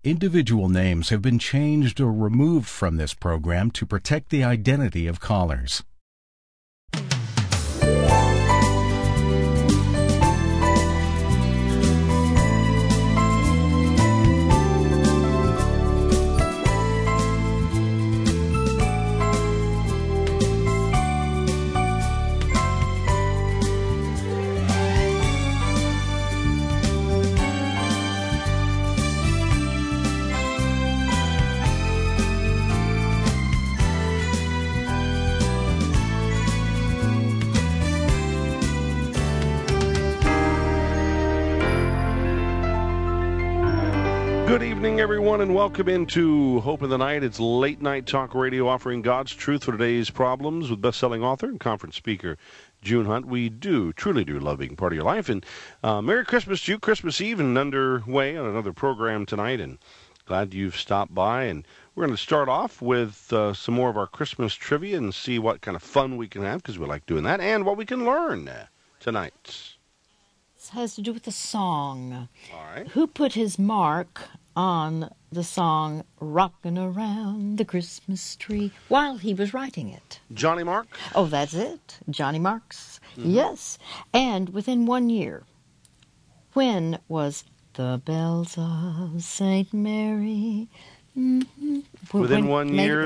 Individual names have been changed or removed from this program to protect the identity of callers. Good evening, everyone, and welcome into Hope in the Night. It's late night talk radio offering God's truth for today's problems with best-selling author and conference speaker June Hunt. We truly do love being part of your life. And Merry Christmas to you. Christmas Eve and underway on another program tonight. And glad you've stopped by. And we're going to start off with some more of our Christmas trivia and see what kind of fun we can have, because we like doing that, and what we can learn tonight. This has to do with the song. All right. Who put his mark on the song Rockin' Around the Christmas Tree while he was writing it? Johnny Mark? Oh, that's it. Johnny Marks. Mm-hmm. Yes. And within 1 year, when was The Bells of St. Mary? Mm-hmm. Within 1 year,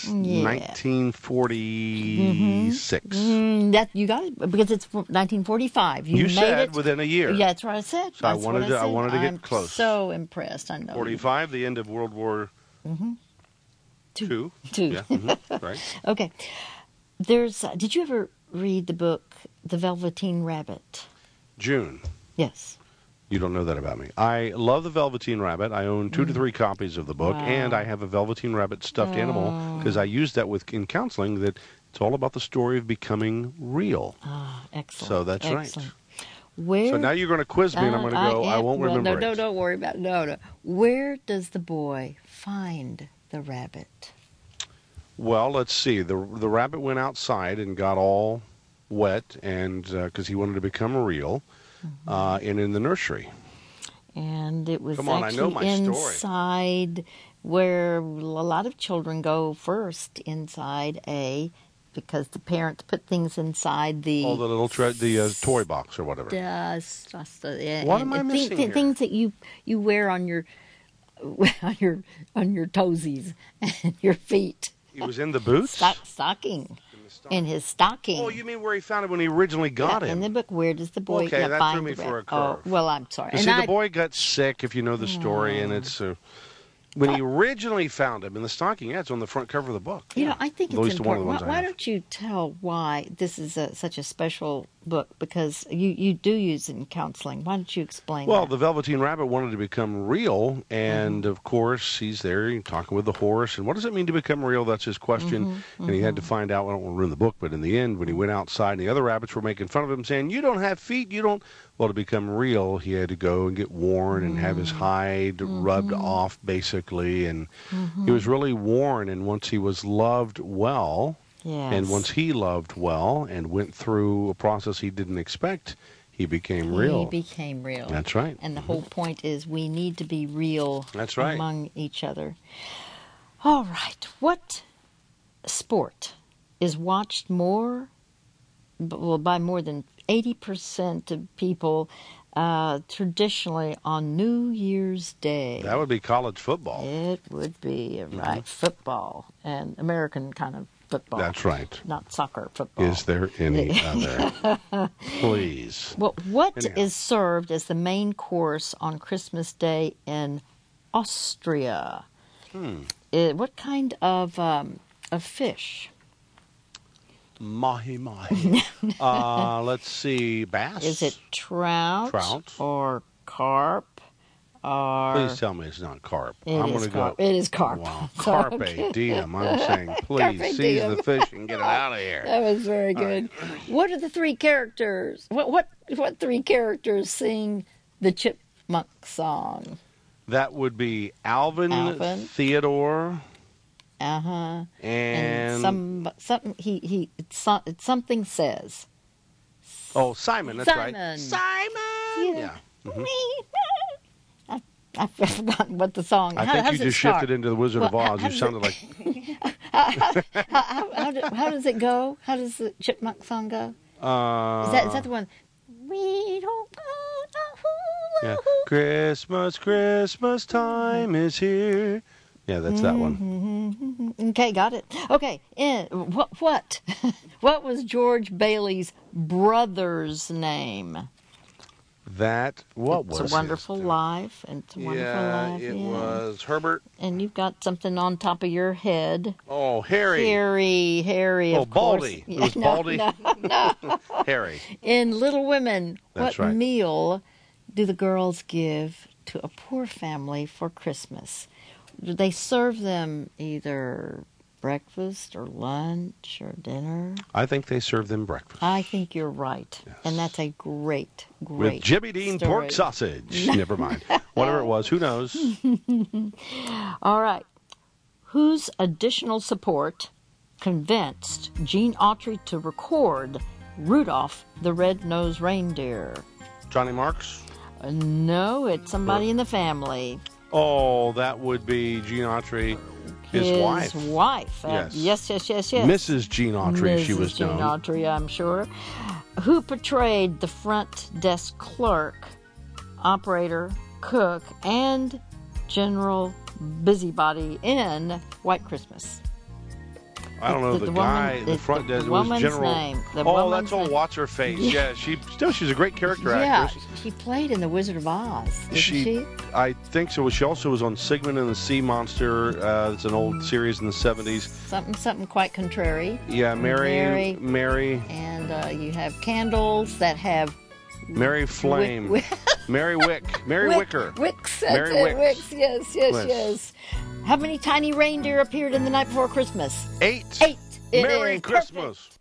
1946. Mm-hmm. That you got it, because it's 1945. You made said it within a year. Yeah, that's what I said. So I wanted to get close. I'm so impressed. I know. 45, the end of World War II. Two. Yeah, right. Okay. Did you ever read the book The Velveteen Rabbit? June. Yes. You don't know that about me. I love the Velveteen Rabbit. I own 2 to 3 copies of the book, and I have a Velveteen Rabbit stuffed animal, because I use that in counseling, that it's all about the story of becoming real. Ah, excellent. So that's excellent. Right. So now you're going to quiz me, and I'm going to go, I won't remember it. No, don't worry about it. No. Where does the boy find the rabbit? Well, let's see. The rabbit went outside and got all wet, and because he wanted to become real. And in the nursery. And it was I know my inside where a lot of children go first, inside because the parents put things inside the... Oh, the little toy box or whatever. What am I missing here? Things that you wear on your toesies and your feet. He was in the boots? Stocking. In his stocking. Oh, you mean where he found it when he originally got him? In the book, where does the boy find that threw me for a curve. Oh, well, I'm sorry. You see, the boy got sick, if you know the story, and it's... when he originally found him in the stocking, it's on the front cover of the book. You know, I think it's important. Why don't don't you tell why this is such a special book? Because you do use it in counseling. Why don't you explain that? Well, the Velveteen Rabbit wanted to become real, and of course, he's there talking with the horse. And what does it mean to become real? That's his question. And he had to find out. I don't want to ruin the book, but in the end, when he went outside, and the other rabbits were making fun of him, saying, "You don't have feet, you don't..." Well, to become real, he had to go and get worn and have his hide rubbed off, basically. And he was really worn. And once he was loved well, and once he loved well and went through a process he didn't expect, he became real. He became real. That's right. And the whole point is we need to be real among each other. All right. What sport is watched by more than 80% of people traditionally on New Year's Day? That would be college football. It would be, right, football, and American kind of football. That's right. Not soccer, football. Is there any other? Please. Well, what is served as the main course on Christmas Day in Austria? What kind of fish? Mahi-mahi. Let's see, bass? Is it trout? Or carp? Or... Please tell me it's not carp. It is carp. Wow. Carpe diem. I'm saying, please seize the fish and get it out of here. That was very good. Right. What are the 3 characters? What 3 characters sing the Chipmunk song? That would be Alvin. Theodore... And something says. Oh, Simon. That's right. Simon. Yeah. I've forgotten what the song. I think you just shifted into the Wizard of Oz. You sounded like. How does it go? How does the Chipmunk song go? Is that the one? We don't go. Yeah. Christmas time is here. Yeah, that's that one. Okay, got it. Okay, what was George Bailey's brother's name? What was It's a Wonderful Life. It's a Wonderful Life. It was Herbert. And you've got something on top of your head. Oh, Harry. Harry, of course. Baldy. It was Baldy? No. Harry. In Little Women, That's what right. meal do the girls give to a poor family for Christmas? Do they serve them either breakfast or lunch or dinner? I think they serve them breakfast. I think you're right. Yes. And that's a great with Jimmy Dean story. Pork sausage. Never mind. Whatever it was, who knows? All right. Whose additional support convinced Gene Autry to record Rudolph the Red-Nosed Reindeer? Johnny Marks? No, it's somebody in the family. Oh, that would be Gene Autry. His wife. Yes. Mrs. Gene Autry, she was known. Gene Autry, I'm sure. Who portrayed the front desk clerk, operator, cook, and general busybody in White Christmas? I don't know, the guy in the front desk was General. Name. That's old What's-Her-Face. Yeah, she's a great character actress. Yeah, she played in The Wizard of Oz, didn't she? I think so. She also was on Sigmund and the Sea Monster. It's an old series in the 70s. Something quite contrary. Yeah, Mary. And you have candles that have... Mary Flame. Mary Wick. Mary Wicker. Wicks. Mary Wicks. Yes. How many tiny reindeer appeared in The Night Before Christmas? 8. Merry Christmas. Perfect.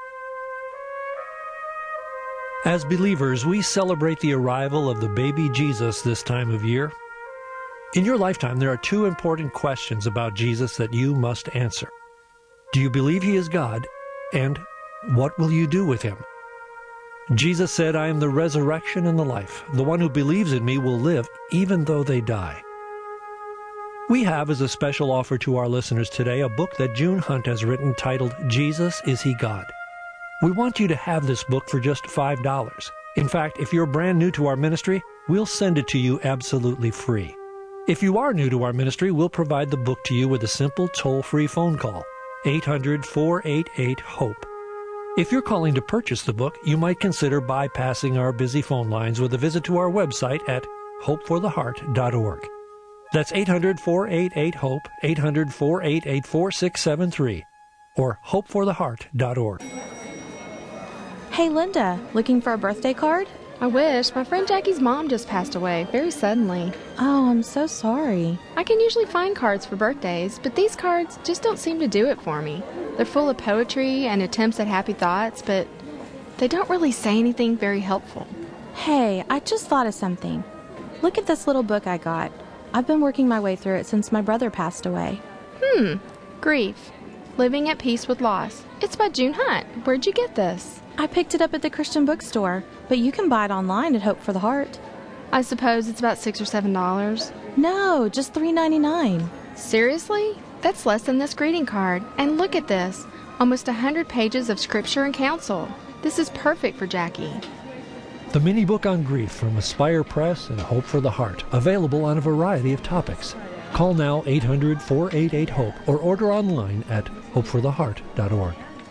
As believers, we celebrate the arrival of the baby Jesus this time of year. In your lifetime, there are 2 important questions about Jesus that you must answer. Do you believe he is God? And what will you do with him? Jesus said, I am the resurrection and the life. The one who believes in me will live even though they die. We have, as a special offer to our listeners today, a book that June Hunt has written titled, Jesus, Is He God? We want you to have this book for just $5. In fact, if you're brand new to our ministry, we'll send it to you absolutely free. If you are new to our ministry, we'll provide the book to you with a simple toll-free phone call, 800-488-HOPE. If you're calling to purchase the book, you might consider bypassing our busy phone lines with a visit to our website at hopefortheheart.org. That's 800-488-HOPE, 800-488-4673, or hopefortheheart.org. Hey, Linda, looking for a birthday card? I wish. My friend Jackie's mom just passed away, very suddenly. Oh, I'm so sorry. I can usually find cards for birthdays, but these cards just don't seem to do it for me. They're full of poetry and attempts at happy thoughts, but they don't really say anything very helpful. Hey, I just thought of something. Look at this little book I got. I've been working my way through it since my brother passed away. Grief. Living at Peace with Loss. It's by June Hunt. Where'd you get this? I picked it up at the Christian bookstore, but you can buy it online at Hope for the Heart. I suppose it's about $6 or $7. No, just $3.99. Seriously? That's less than this greeting card. And look at this. Almost 100 pages of scripture and counsel. This is perfect for Jackie. The mini book on grief from Aspire Press and Hope for the Heart, available on a variety of topics. Call now 800-488-HOPE or order online at hopefortheheart.org.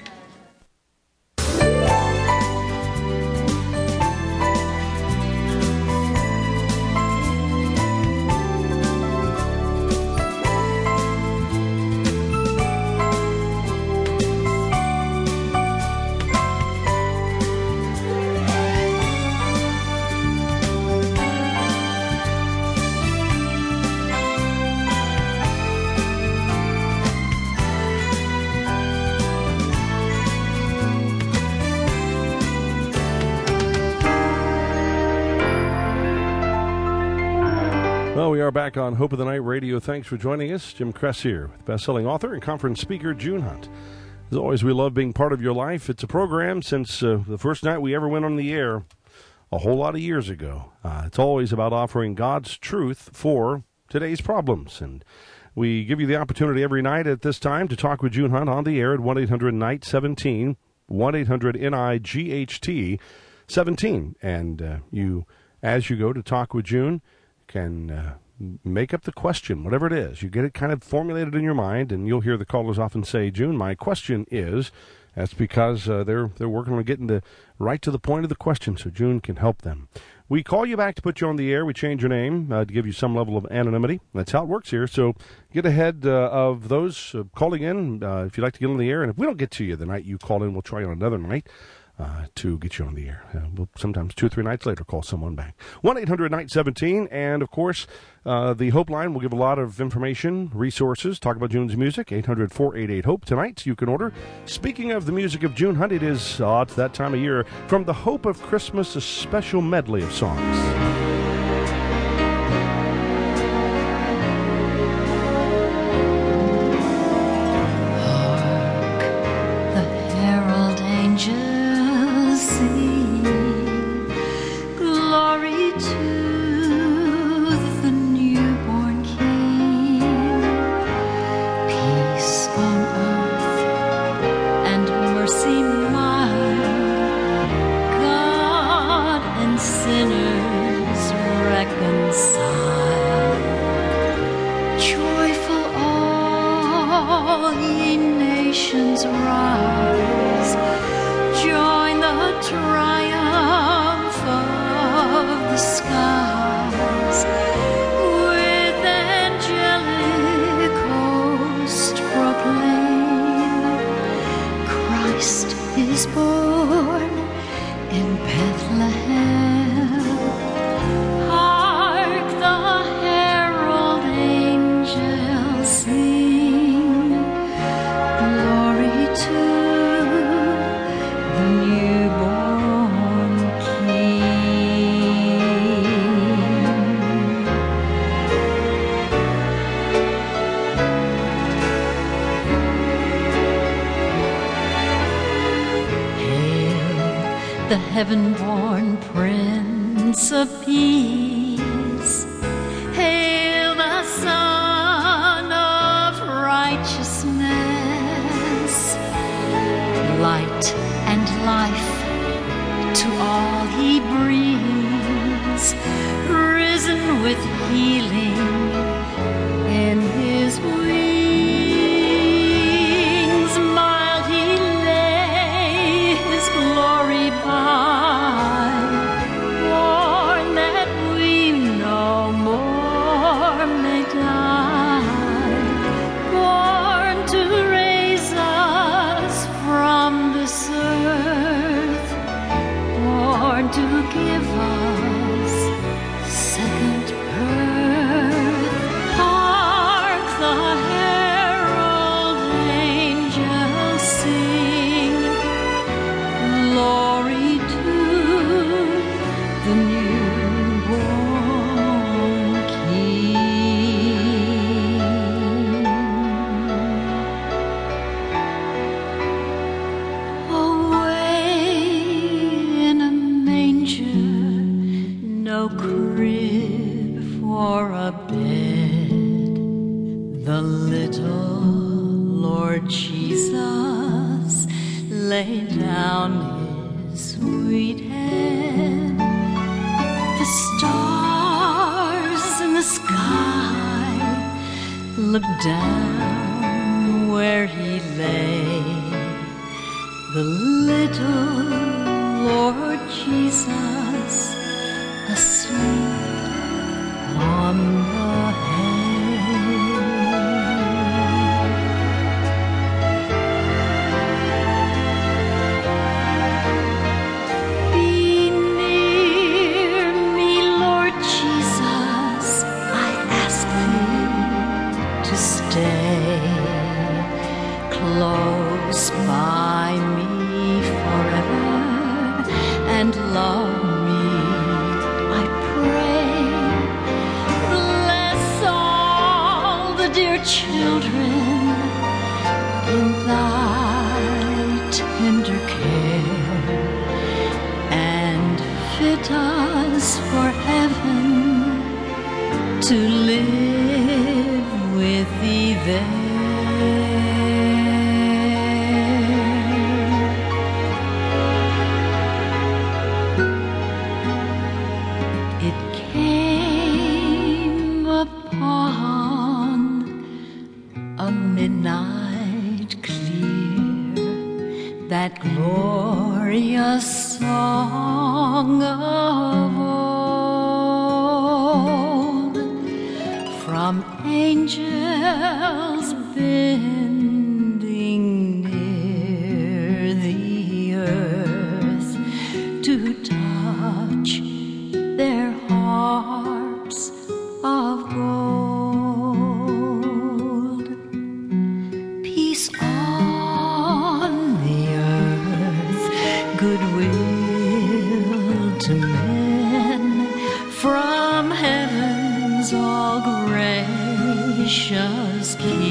Well, we are back on Hope of the Night Radio. Thanks for joining us. Jim Kress here with best-selling author and conference speaker June Hunt. As always, we love being part of your life. It's a program since the first night we ever went on the air a whole lot of years ago. It's always about offering God's truth for today's problems. And we give you the opportunity every night at this time to talk with June Hunt on the air at 1-800-NIGHT-17, 1-800-NIGHT-17. And you, as you go to talk with June, can make up the question, whatever it is. You get it kind of formulated in your mind, and you'll hear the callers often say, June, my question is. That's because they're working on getting right to the point of the question, so June can help them. We call you back to put you on the air. We change your name to give you some level of anonymity. That's how it works here. So get ahead of those calling in if you'd like to get on the air. And if we don't get to you the night you call in, we'll try you on another night to get you on the air. We'll sometimes 2 or 3 nights later call someone back. 1-800-NIGHT-17. And, of course, the Hope Line will give a lot of information, resources, talk about June's music, 800-488-HOPE. Tonight you can order. Speaking of the music of June Hunt, it's that time of year. From the Hope of Christmas, a special medley of songs. Heaven-born Prince of Peace, hail the Son of Righteousness, light and life to all he brings, risen with healing in his wings, mild he lay his glory by. Lay down his sweet head. The stars in the sky look down where he lay. The little Lord Jesus asleep on the hay. Close by me forever and love me, I pray. Bless all the dear children in thy tender care, and fit that glorious song of old, from angels bending near the earth to touch their harps of gold. Peace on the earth, goodwill to men, from heaven's all gracious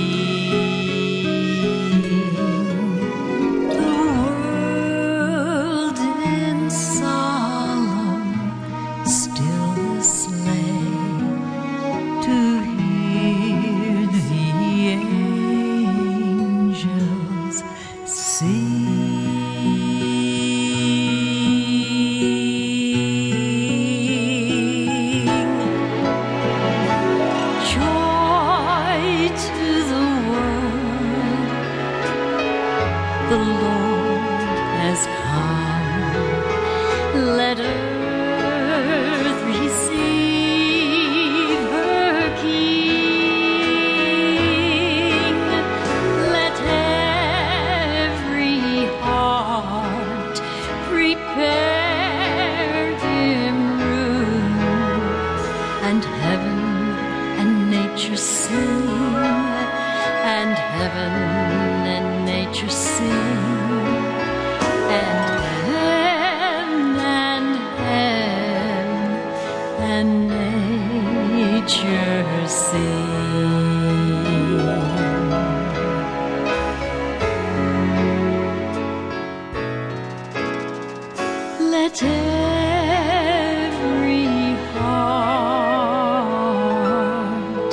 King. The world in solemn stillness lay to hear the angels sing. Joy to the world, the Lord has come. Let earth receive her King. Let every heart prepare him room, and heaven and nature sing, and heaven and nature sing, and nature sing. Let every heart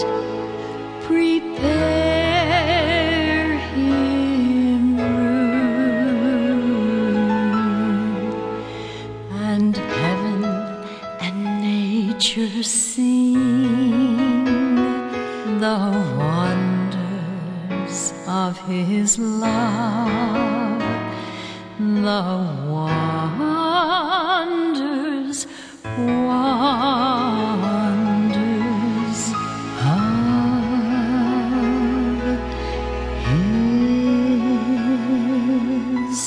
prepare him room, and heaven and nature sing the wonders of his love, the wonders, wonders of his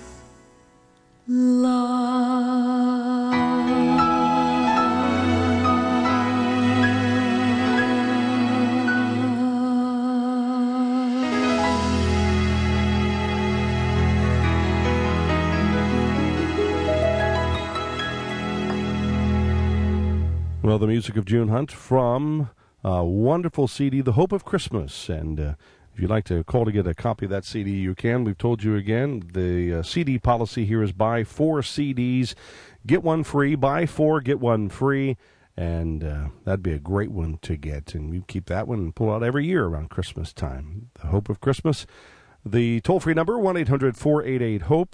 Well, the music of June Hunt from a wonderful CD, The Hope of Christmas. And if you'd like to call to get a copy of that CD, you can. We've told you again, the CD policy here is buy 4 CDs, get one free. Buy 4, get one free. And that'd be a great one to get. And we keep that one and pull out every year around Christmas time. The Hope of Christmas. The toll-free number, 1-800-488-HOPE,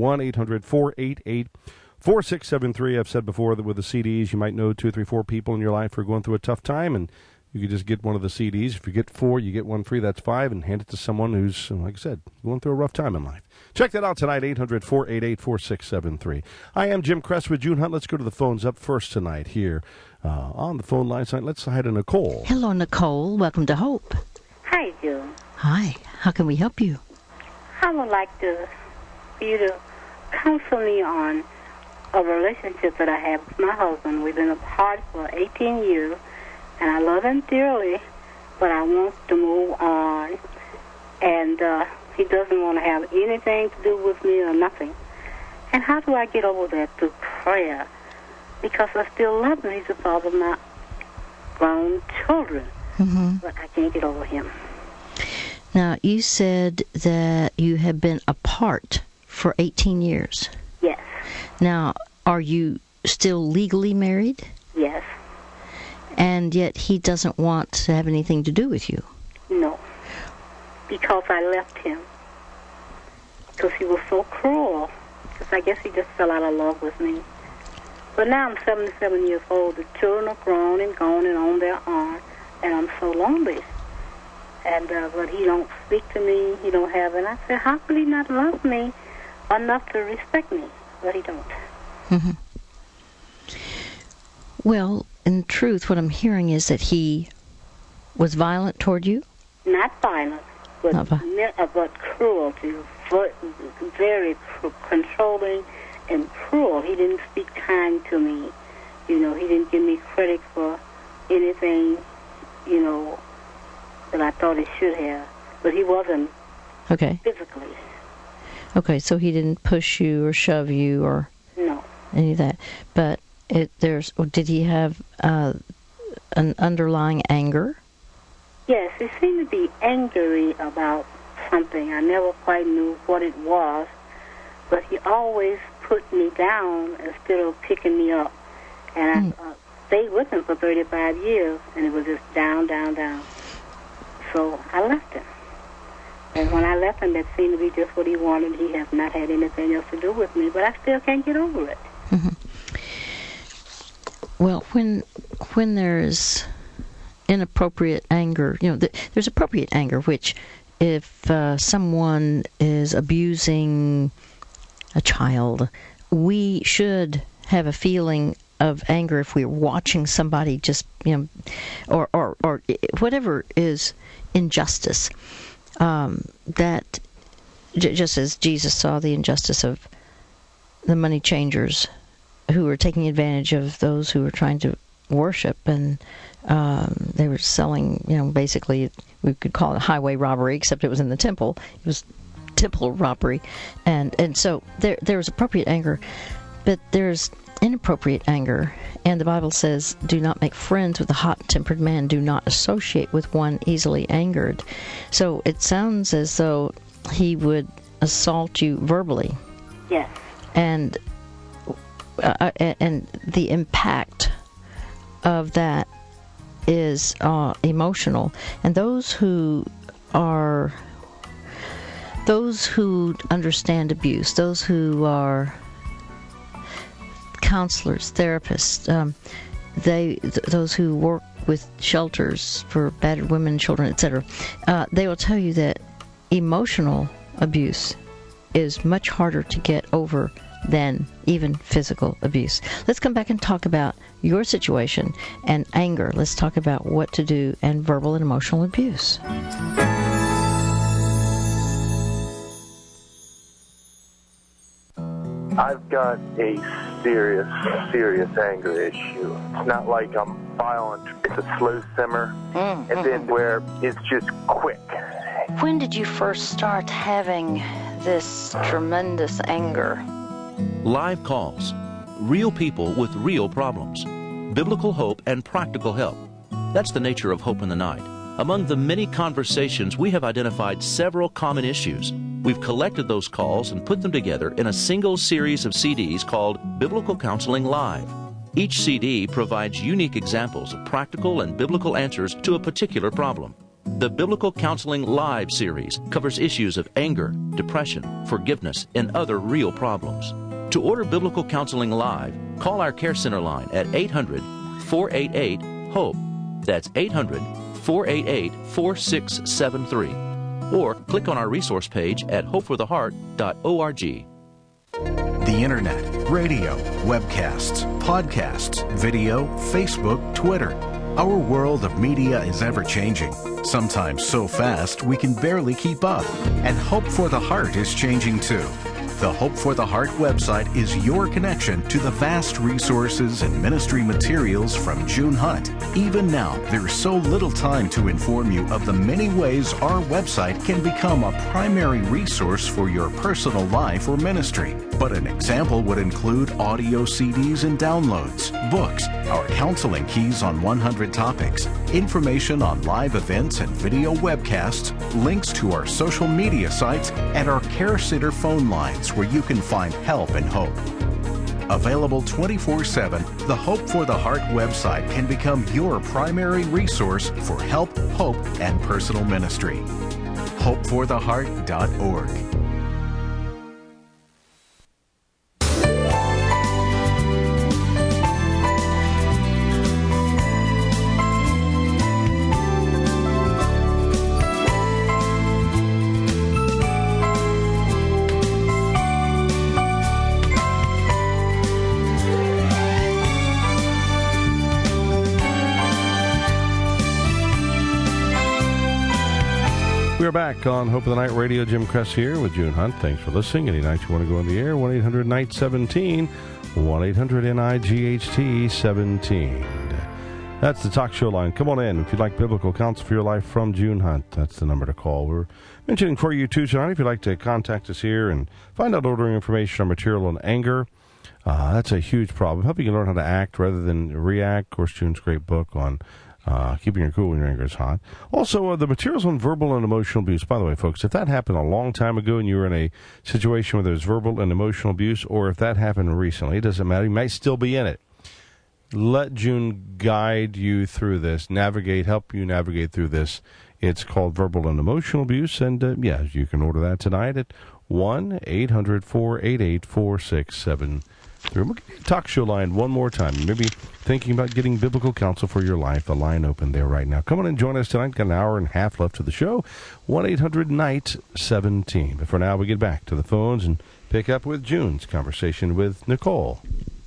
1-800-488-4673. I've said before that with the CDs, you might know 2 or 3, 4 people in your life who are going through a tough time, and you could just get one of the CDs. If you get 4, you get one free. That's 5, and hand it to someone who's, like I said, going through a rough time in life. Check that out tonight, 800-488-4673. I am Jim Kress with June Hunt. Let's go to the phones up first tonight here on the phone line tonight. Let's say hi to Nicole. Hello, Nicole. Welcome to Hope. Hi, June. Hi. How can we help you? I would like for you to counsel me on a relationship that I have with my husband. We've been apart for 18 years, and I love him dearly, but I want to move on. And he doesn't want to have anything to do with me or nothing. And how do I get over that? Through prayer. Because I still love him. He's the father of my grown children. Mm-hmm. But I can't get over him. Now, you said that you have been apart for 18 years. Yes. Now, are you still legally married? Yes. And yet he doesn't want to have anything to do with you? No. Because I left him. Because he was so cruel. Because I guess he just fell out of love with me. But now I'm 77 years old. The children are grown and gone and on their own. And I'm so lonely. And but he don't speak to me. He don't have. And I said, how could he not love me enough to respect me, but he don't. Mm-hmm. Well, in truth, what I'm hearing is that he was violent toward you? Not violent, but cruelty. Very controlling and cruel. He didn't speak kind to me. You know, he didn't give me credit for anything, you know, that I thought he should have. But he wasn't physically. Okay, so he didn't push you or shove you or any of that. But did he have an underlying anger? Yes, he seemed to be angry about something. I never quite knew what it was, but he always put me down instead of picking me up. And I stayed with him for 35 years, and it was just down, down, down. So I left him. And when I left him, that seemed to be just what he wanted. He has not had anything else to do with me, but I still can't get over it. Mm-hmm. Well, when there's inappropriate anger, you know, there's appropriate anger, which if someone is abusing a child, we should have a feeling of anger if we're watching somebody just, you know, or whatever is injustice. That just as Jesus saw the injustice of the money changers who were taking advantage of those who were trying to worship, and they were selling, you know, basically we could call it a highway robbery, except it was in the temple. It was temple robbery, and so there was appropriate anger, but there's inappropriate anger, and the Bible says, do not make friends with a hot-tempered man, do not associate with one easily angered. So it sounds as though he would assault you verbally. Yes. And the impact of that is emotional, and those who understand abuse, those who are counselors, therapists, those who work with shelters for battered women, children, etc., they will tell you that emotional abuse is much harder to get over than even physical abuse. Let's come back and talk about your situation and anger. Let's talk about what to do and verbal and emotional abuse. I've got a serious anger issue. It's not like I'm violent. It's a slow simmer, and then where it's just quick. When did you first start having this tremendous anger? Live calls. Real people with real problems. Biblical hope and practical help. That's the nature of Hope in the Night. Among the many conversations, we have identified several common issues. We've collected those calls and put them together in a single series of CDs called Biblical Counseling Live. Each CD provides unique examples of practical and biblical answers to a particular problem. The Biblical Counseling Live series covers issues of anger, depression, forgiveness, and other real problems. To order Biblical Counseling Live, call our Care Center line at 800-488-HOPE. That's 800-488-4673. Or click on our resource page at hopefortheheart.org. The Internet, radio, webcasts, podcasts, video, Facebook, Twitter. Our world of media is ever-changing, sometimes so fast we can barely keep up. And Hope for the Heart is changing too. The Hope for the Heart website is your connection to the vast resources and ministry materials from June Hunt. Even now, there's so little time to inform you of the many ways our website can become a primary resource for your personal life or ministry. But an example would include audio CDs and downloads, books, our counseling keys on 100 topics, information on live events and video webcasts, links to our social media sites, and our Care Center phone lines where you can find help and hope. Available 24/7, the Hope for the Heart website can become your primary resource for help, hope, and personal ministry. hopefortheheart.org. We are back on Hope of the Night Radio. Jim Kress here with June Hunt. Thanks for listening. Any night you want to go on the air, 1-800-NIGHT-17, 1-800-NIGHT-17. That's the talk show line. Come on in if you'd like biblical counsel for your life from June Hunt. That's the number to call. We're mentioning for you, too, tonight, if you'd like to contact us here and find out ordering information on material on anger. That's a huge problem. Helping you learn how to act rather than react. Of course, June's great book on keeping your cool when your anger is hot. Also, the materials on verbal and emotional abuse. By the way, folks, if that happened a long time ago and you were in a situation where there's verbal and emotional abuse, or if that happened recently, it doesn't matter. You might still be in it. Let June guide you through this, help you navigate through this. It's called Verbal and Emotional Abuse, and you can order that tonight at 1-800-488-4673. We'll give you a talk show line one more time. Maybe thinking about getting biblical counsel for your life. The line open there right now. Come on and join us tonight. Got an hour and a half left of the show. 1-800-NIGHT-17. But for now, we get back to the phones and pick up with June's conversation with Nicole.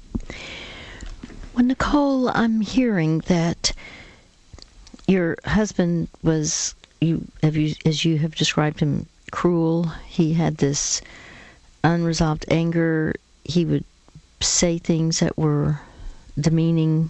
Well, Nicole, I'm hearing that your husband was, as you have described him, cruel. He had this unresolved anger. He would say things that were demeaning,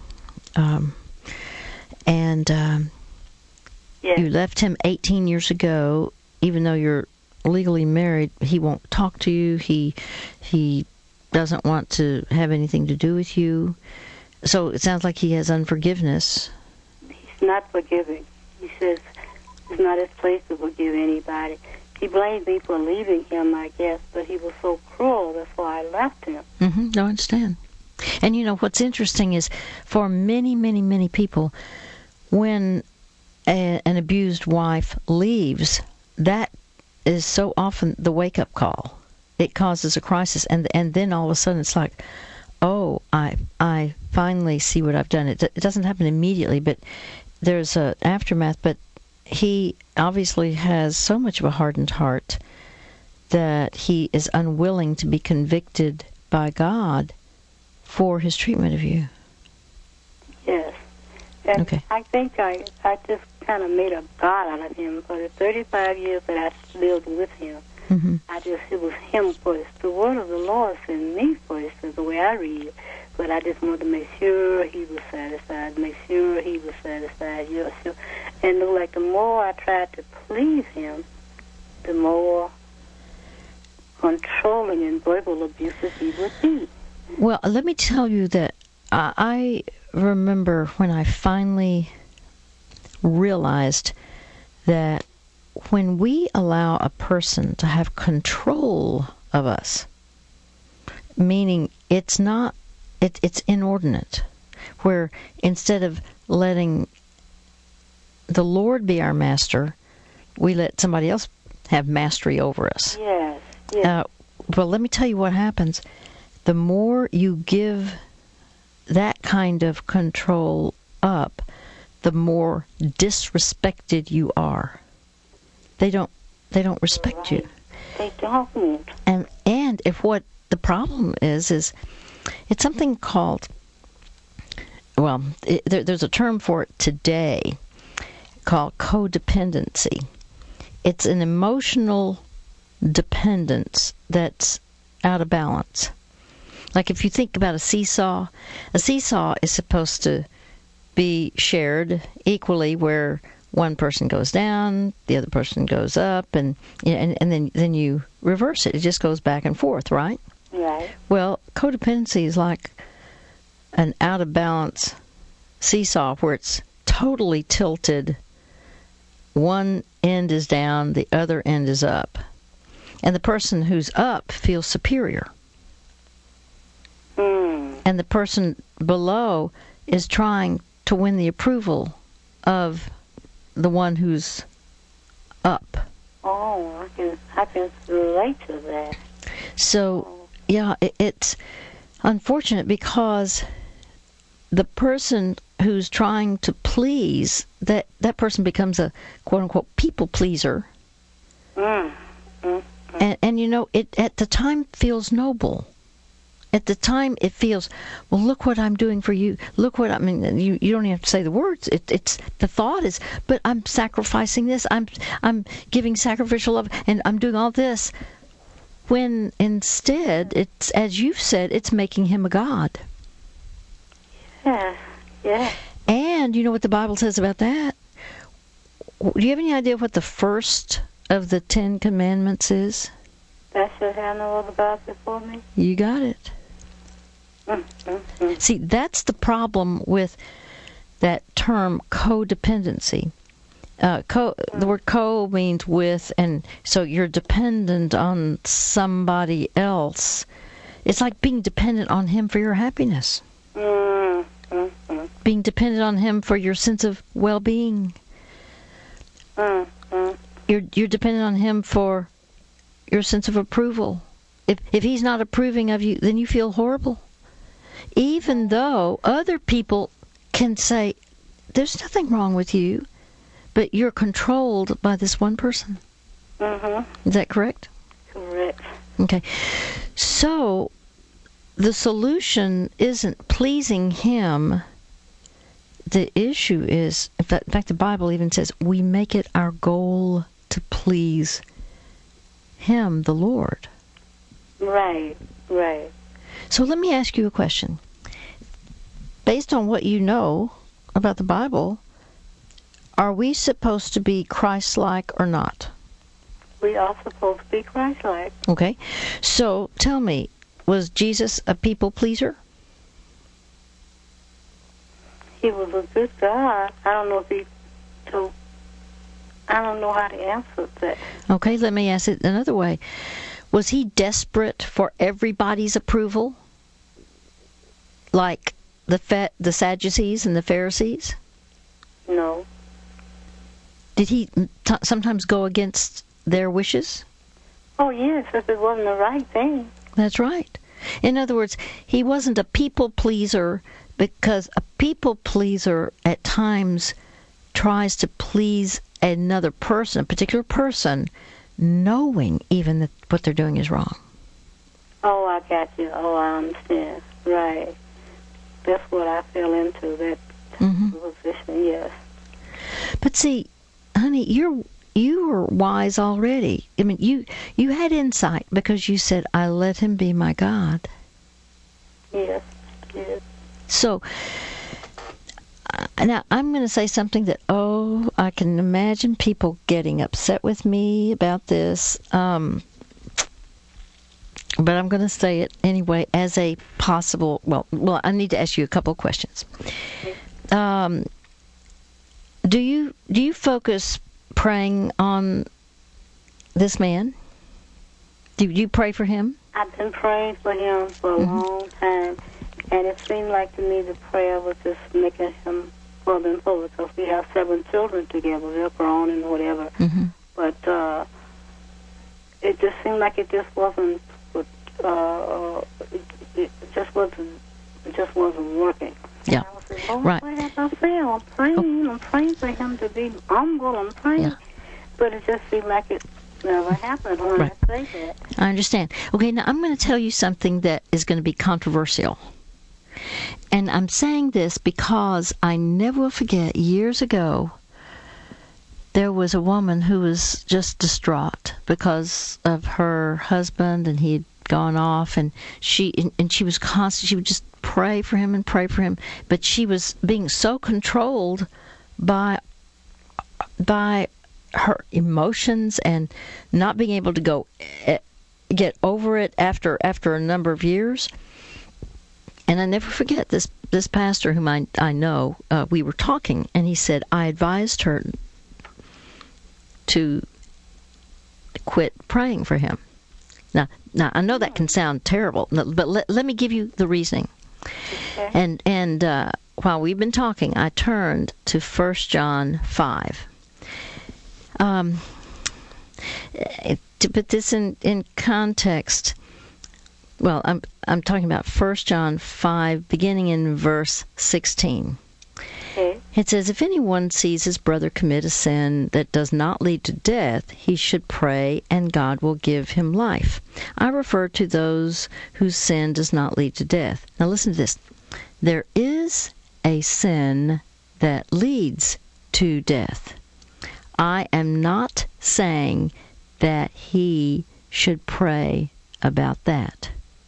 you left him 18 years ago. Even though you're legally married, he won't talk to you. He doesn't want to have anything to do with you. So it sounds like he has unforgiveness. He's not forgiving. He says it's not his place to forgive anybody. He blamed me for leaving him, I guess, but he was so cruel, that's why I left him. I understand. And you know, what's interesting is for many, many, many people, when an abused wife leaves, that is so often the wake-up call. It causes a crisis, and then all of a sudden it's like, oh, I finally see what I've done. It doesn't happen immediately, but there's an aftermath. But he obviously has so much of a hardened heart that he is unwilling to be convicted by God for his treatment of you. Yes. And okay. I think I just kind of made a God out of him for the 35 years that I lived with him. It was him first. The word of the Lord said me first, is the way I read it. But I just wanted to make sure he was satisfied, Yes, sure. And it looked like the more I tried to please him, the more controlling and verbal abusive he would be. Well, let me tell you that I remember when I finally realized that when we allow a person to have control of us, meaning it's inordinate, where instead of letting the Lord be our master, we let somebody else have mastery over us. Yes. Well, let me tell you what happens. The more you give that kind of control up, the more disrespected you are. They don't respect you. They don't. And if what the problem is it's something called, there's a term for it today called codependency. It's an emotional dependence that's out of balance. Like if you think about a seesaw is supposed to be shared equally, where one person goes down, the other person goes up, and then you reverse it. It just goes back and forth, right? Right. Well, codependency is like an out-of-balance seesaw where it's totally tilted. One end is down, the other end is up. And the person who's up feels superior. And the person below is trying to win the approval of the one who's up. Oh, I can relate to that. So, yeah, it's unfortunate because the person who's trying to please, that person becomes a quote-unquote people pleaser. And you know, it at the time feels noble. at the time it feels, well, look what I'm doing for you. Look what you don't even have to say the words. It's the thought is, but I'm sacrificing this. I'm giving sacrificial love, and I'm doing all this. When instead, it's, as you've said, it's making him a god. Yeah. And you know what the Bible says about that? Do you have any idea what the first of the 10 Commandments is? That should have no other God before me. You got it. See, that's the problem with that term codependency. The word co means with, and so you're dependent on somebody else. It's like being dependent on him for your happiness. Being dependent on him for your sense of well-being. You're dependent on him for your sense of approval. If he's not approving of you, then you feel horrible. Even though other people can say, there's nothing wrong with you, but you're controlled by this one person. Is that correct? Correct. Okay. So, the solution isn't pleasing him. The issue is, in fact, the Bible even says, we make it our goal to please him, the Lord. Right. So let me ask you a question. Based on what you know about the Bible, are we supposed to be Christ-like or not? We are supposed to be Christ-like. Okay. So tell me, was Jesus a people pleaser? He was a good God. I don't know how to answer that. Okay, let me ask it another way. Was he desperate for everybody's approval? Like the Sadducees and the Pharisees? No. Did he sometimes go against their wishes? Oh, yes, if it wasn't the right thing. That's right. In other words, he wasn't a people pleaser, because a people pleaser at times tries to please another person, a particular person, knowing even that what they're doing is wrong. Oh, I got you. Oh, I understand. Right. That's what I fell into, that position, yes. But see, honey, you were wise already. I mean, you had insight because you said, I let him be my God. Yes. So, now I'm going to say something that, I can imagine people getting upset with me about this, but I'm going to say it anyway as a possible, well, I need to ask you a couple of questions. Do you focus praying on this man? Do you pray for him? I've been praying for him for a long time, and it seemed like to me the prayer was just making him further and further, because we have 7 children together. They're grown and whatever. But it just seemed like it just wasn't. It just wasn't working. Yeah. I was saying, right. What have I failed? I'm praying for him to be humble. I'm praying. Yeah. But it just seemed like it never happened when Right. I say that. I understand. Okay, now I'm going to tell you something that is going to be controversial. And I'm saying this because I never will forget, years ago, there was a woman who was just distraught because of her husband, and he had gone off, and she was constant. She would just pray for him, but she was being so controlled by her emotions and not being able to get over it after a number of years. And I never forget this pastor whom I know, we were talking, and he said, I advised her to quit praying for him. Now I know that can sound terrible, but let me give you the reasoning. Okay. And while we've been talking, I turned to 1 John 5. To put this in context, well, I'm talking about 1 John 5, beginning in verse 16. Okay. It says, if anyone sees his brother commit a sin that does not lead to death, he should pray and God will give him life. I refer to those whose sin does not lead to death. Now listen to this. There is a sin that leads to death. I am not saying that he should pray about that.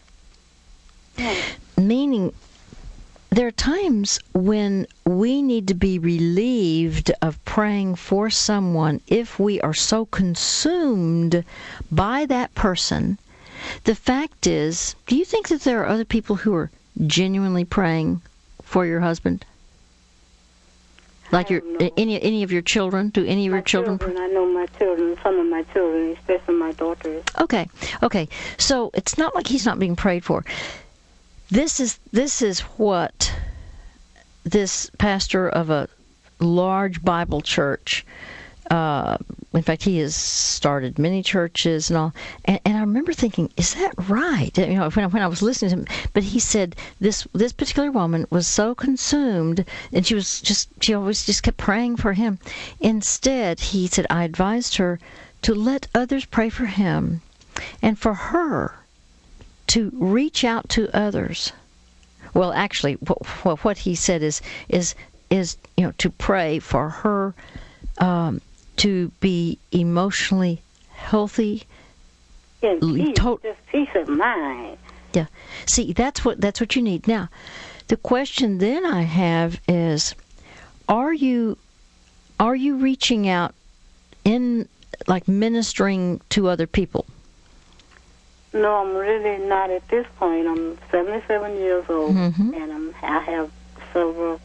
Meaning, there are times when we need to be relieved of praying for someone if we are so consumed by that person. The fact is, do you think that there are other people who are genuinely praying for your husband? Like any of your children? Do any of your children pray? I know my children, some of my children, especially my daughters. Okay. So it's not like he's not being prayed for. This is what this pastor of a large Bible church, in fact, he has started many churches and all, and I remember thinking, is that right? You know, when I was listening to him, but he said this particular woman was so consumed, and she always just kept praying for him. Instead, he said, I advised her to let others pray for him, and for her to reach out to others. Well, actually, what he said is to pray for her to be emotionally healthy, just peace of mind. Yeah. See, that's what you need. Now, the question then I have is, are you reaching out in like ministering to other people? No, I'm really not at this point. I'm 77 years old, and I have several,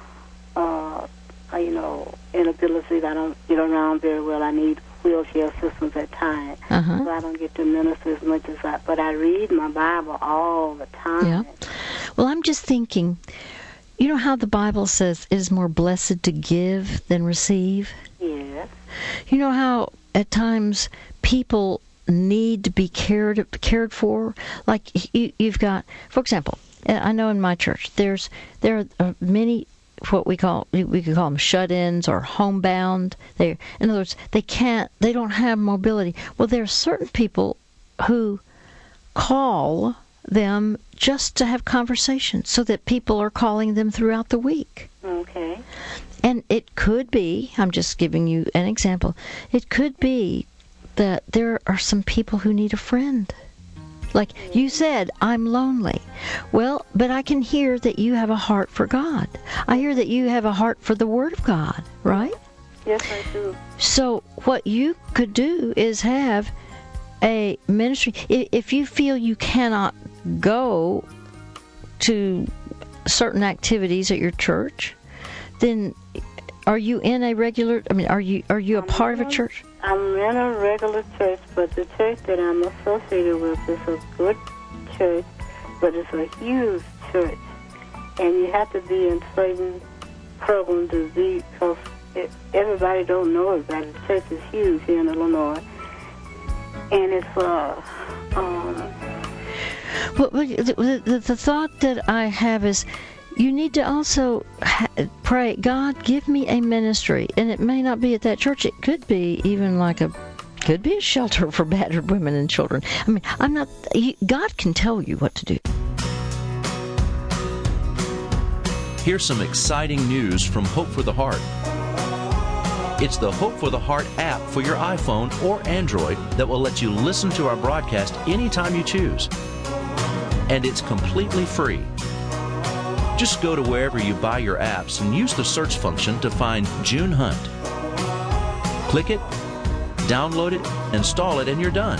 inabilities. I don't get around very well. I need wheelchair assistance at times, so I don't get to minister as much as but I read my Bible all the time. Yeah. Well, I'm just thinking, you know how the Bible says it is more blessed to give than receive? Yes. You know how at times people need to be cared for? Like you've got, for example, I know in my church there are many what we could call them shut-ins or homebound. In other words, they don't have mobility. Well, there are certain people who call them just to have conversations, so that people are calling them throughout the week. Okay. And it could be, I'm just giving you an example, it could be that there are some people who need a friend. Like you said, I'm lonely. Well, but I can hear that you have a heart for God. I hear that you have a heart for the Word of God, right? Yes, I do. So what you could do is have a ministry. If you feel you cannot go to certain activities at your church, then are you in a regular, are you a part of a church? I'm in a regular church, but the church that I'm associated with is a good church, but it's a huge church. And you have to be in certain programs to be, because everybody don't know it, but the church is huge here in Illinois. And it's, Well, the thought that I have is, you need to also pray, God, give me a ministry. And it may not be at that church. It could be even could be a shelter for battered women and children. God can tell you what to do. Here's some exciting news from Hope for the Heart. It's the Hope for the Heart app for your iPhone or Android that will let you listen to our broadcast anytime you choose. And it's completely free. Just go to wherever you buy your apps and use the search function to find June Hunt. Click it, download it, install it, and you're done.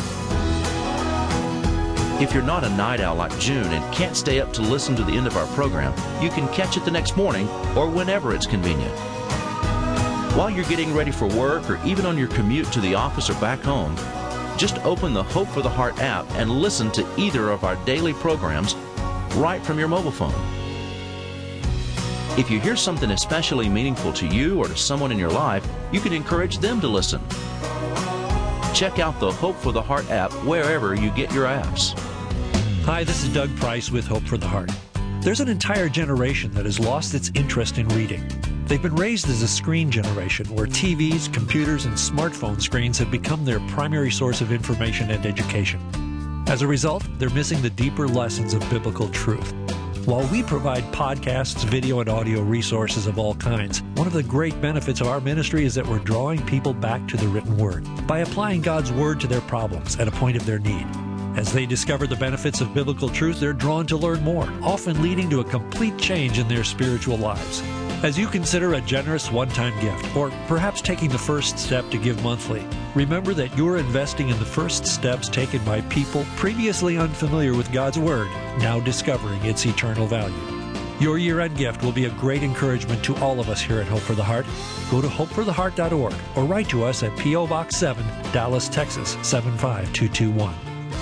If you're not a night owl like June and can't stay up to listen to the end of our program, you can catch it the next morning or whenever it's convenient. While you're getting ready for work or even on your commute to the office or back home, just open the Hope for the Heart app and listen to either of our daily programs right from your mobile phone. If you hear something especially meaningful to you or to someone in your life, you can encourage them to listen. Check out the Hope for the Heart app wherever you get your apps. Hi, this is Doug Price with Hope for the Heart. There's an entire generation that has lost its interest in reading. They've been raised as a screen generation where TVs, computers, and smartphone screens have become their primary source of information and education. As a result, they're missing the deeper lessons of biblical truth. While we provide podcasts, video, and audio resources of all kinds, one of the great benefits of our ministry is that we're drawing people back to the written Word by applying God's Word to their problems at a point of their need. As they discover the benefits of biblical truth, they're drawn to learn more, often leading to a complete change in their spiritual lives. As you consider a generous one-time gift, or perhaps taking the first step to give monthly, remember that you're investing in the first steps taken by people previously unfamiliar with God's Word, now discovering its eternal value. Your year-end gift will be a great encouragement to all of us here at Hope for the Heart. Go to hopefortheheart.org or write to us at P.O. Box 7, Dallas, Texas 75221.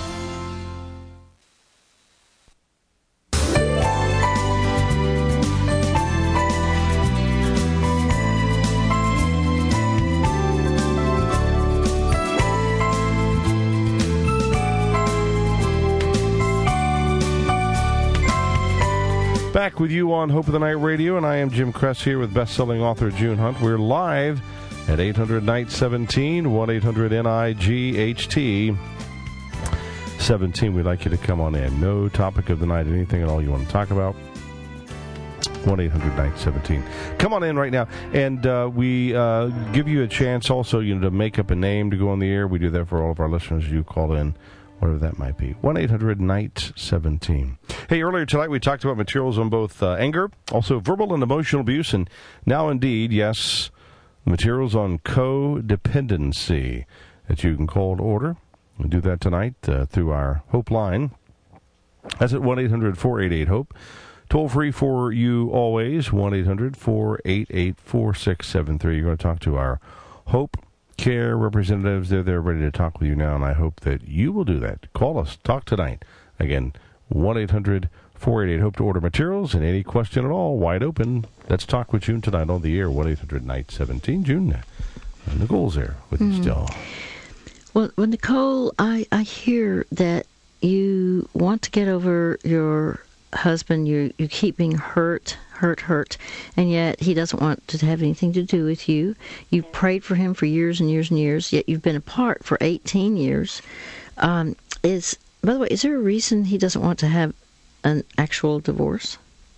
Back with you on Hope of the Night Radio, and I am Jim Kress here with best-selling author June Hunt. We're live at 800-NIGHT-17, 1-800-NIGHT 17. We'd like you to come on in. No topic of the night, anything at all you want to talk about. 1-800-NIGHT-17. Come on in right now, and we give you a chance also, to make up a name to go on the air. We do that for all of our listeners. You call in, whatever that might be. 1-800-NIGHT-17. Hey, earlier tonight we talked about materials on both anger, also verbal and emotional abuse, and now indeed, yes, materials on codependency that you can call to order. We'll do that tonight through our Hope line. That's at 1-800-488-HOPE. Toll free for you always, 1-800-488-4673. You're going to talk to our Hope Care representatives. They're there ready to talk with you now, and I hope that you will do that. Call us. Talk tonight. Again, 1-800-488-HOPE to order materials, and any question at all, wide open. Let's talk with June tonight on the air, 1-800-NIGHT-17. June, Nicole's there with you still. Well, Nicole, I hear that you want to get over your husband. You keep being hurt, and yet he doesn't want to have anything to do with you. You've prayed for him for years and years and years, yet you've been apart for 18 years. By the way, is there a reason he doesn't want to have an actual divorce?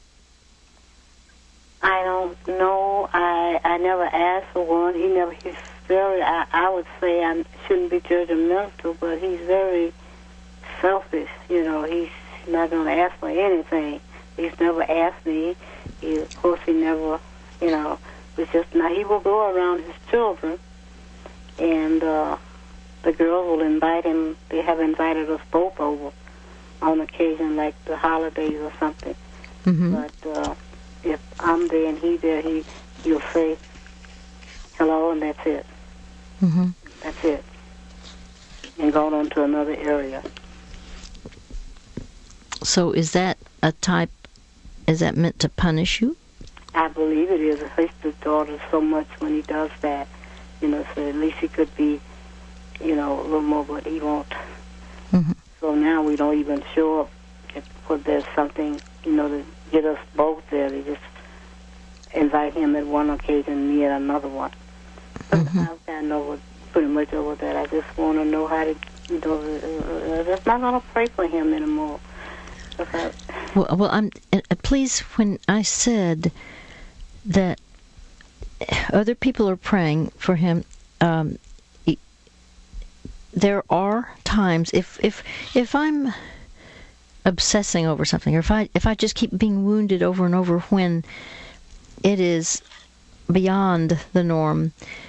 I don't know. I never asked for one. He's very, I would say I shouldn't be judgmental, but he's very selfish. He's not going to ask for anything. He's never asked me. Of course, he never, was just, now he will go around his children, and the girls will invite him. They have invited us both over on occasion, like the holidays or something. Mm-hmm. But if I'm there and he's there, he'll say hello, and that's it. Mm-hmm. That's it. And go on to another area. So is that meant to punish you? I believe it is. It hurts the daughter so much when he does that. So at least he could be, a little more, but he won't. Mm-hmm. So now we don't even show up if there's something, to get us both there. They just invite him at one occasion, me at another one. Mm-hmm. I've gotten over pretty much over that. I just want to know how to, I'm just not going to pray for him anymore. Okay. Well, I'm please. When I said that other people are praying for him, there are times if I'm obsessing over something, or if I just keep being wounded over and over when it is beyond the norm,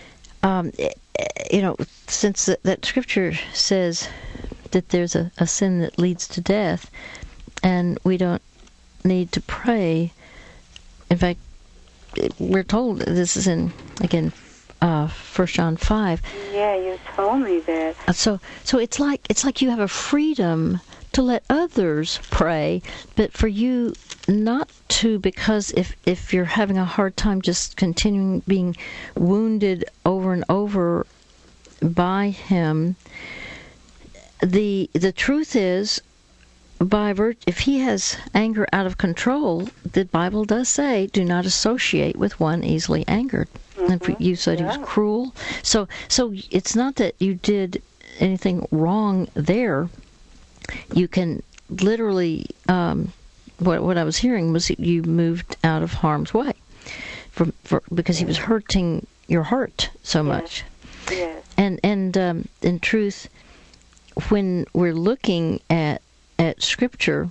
since that scripture says that there's a sin that leads to death, and we don't need to pray. In fact, we're told, this is in, again, 1 John 5. Yeah, you told me that. So it's like you have a freedom to let others pray, but for you not to, because if you're having a hard time just continuing being wounded over and over by him, the truth is, if he has anger out of control, the Bible does say, do not associate with one easily angered. And you said he was cruel. So it's not that you did anything wrong there. You can literally, what I was hearing was you moved out of harm's way because he was hurting your heart so much. Yes. And in truth, when we're looking at Scripture,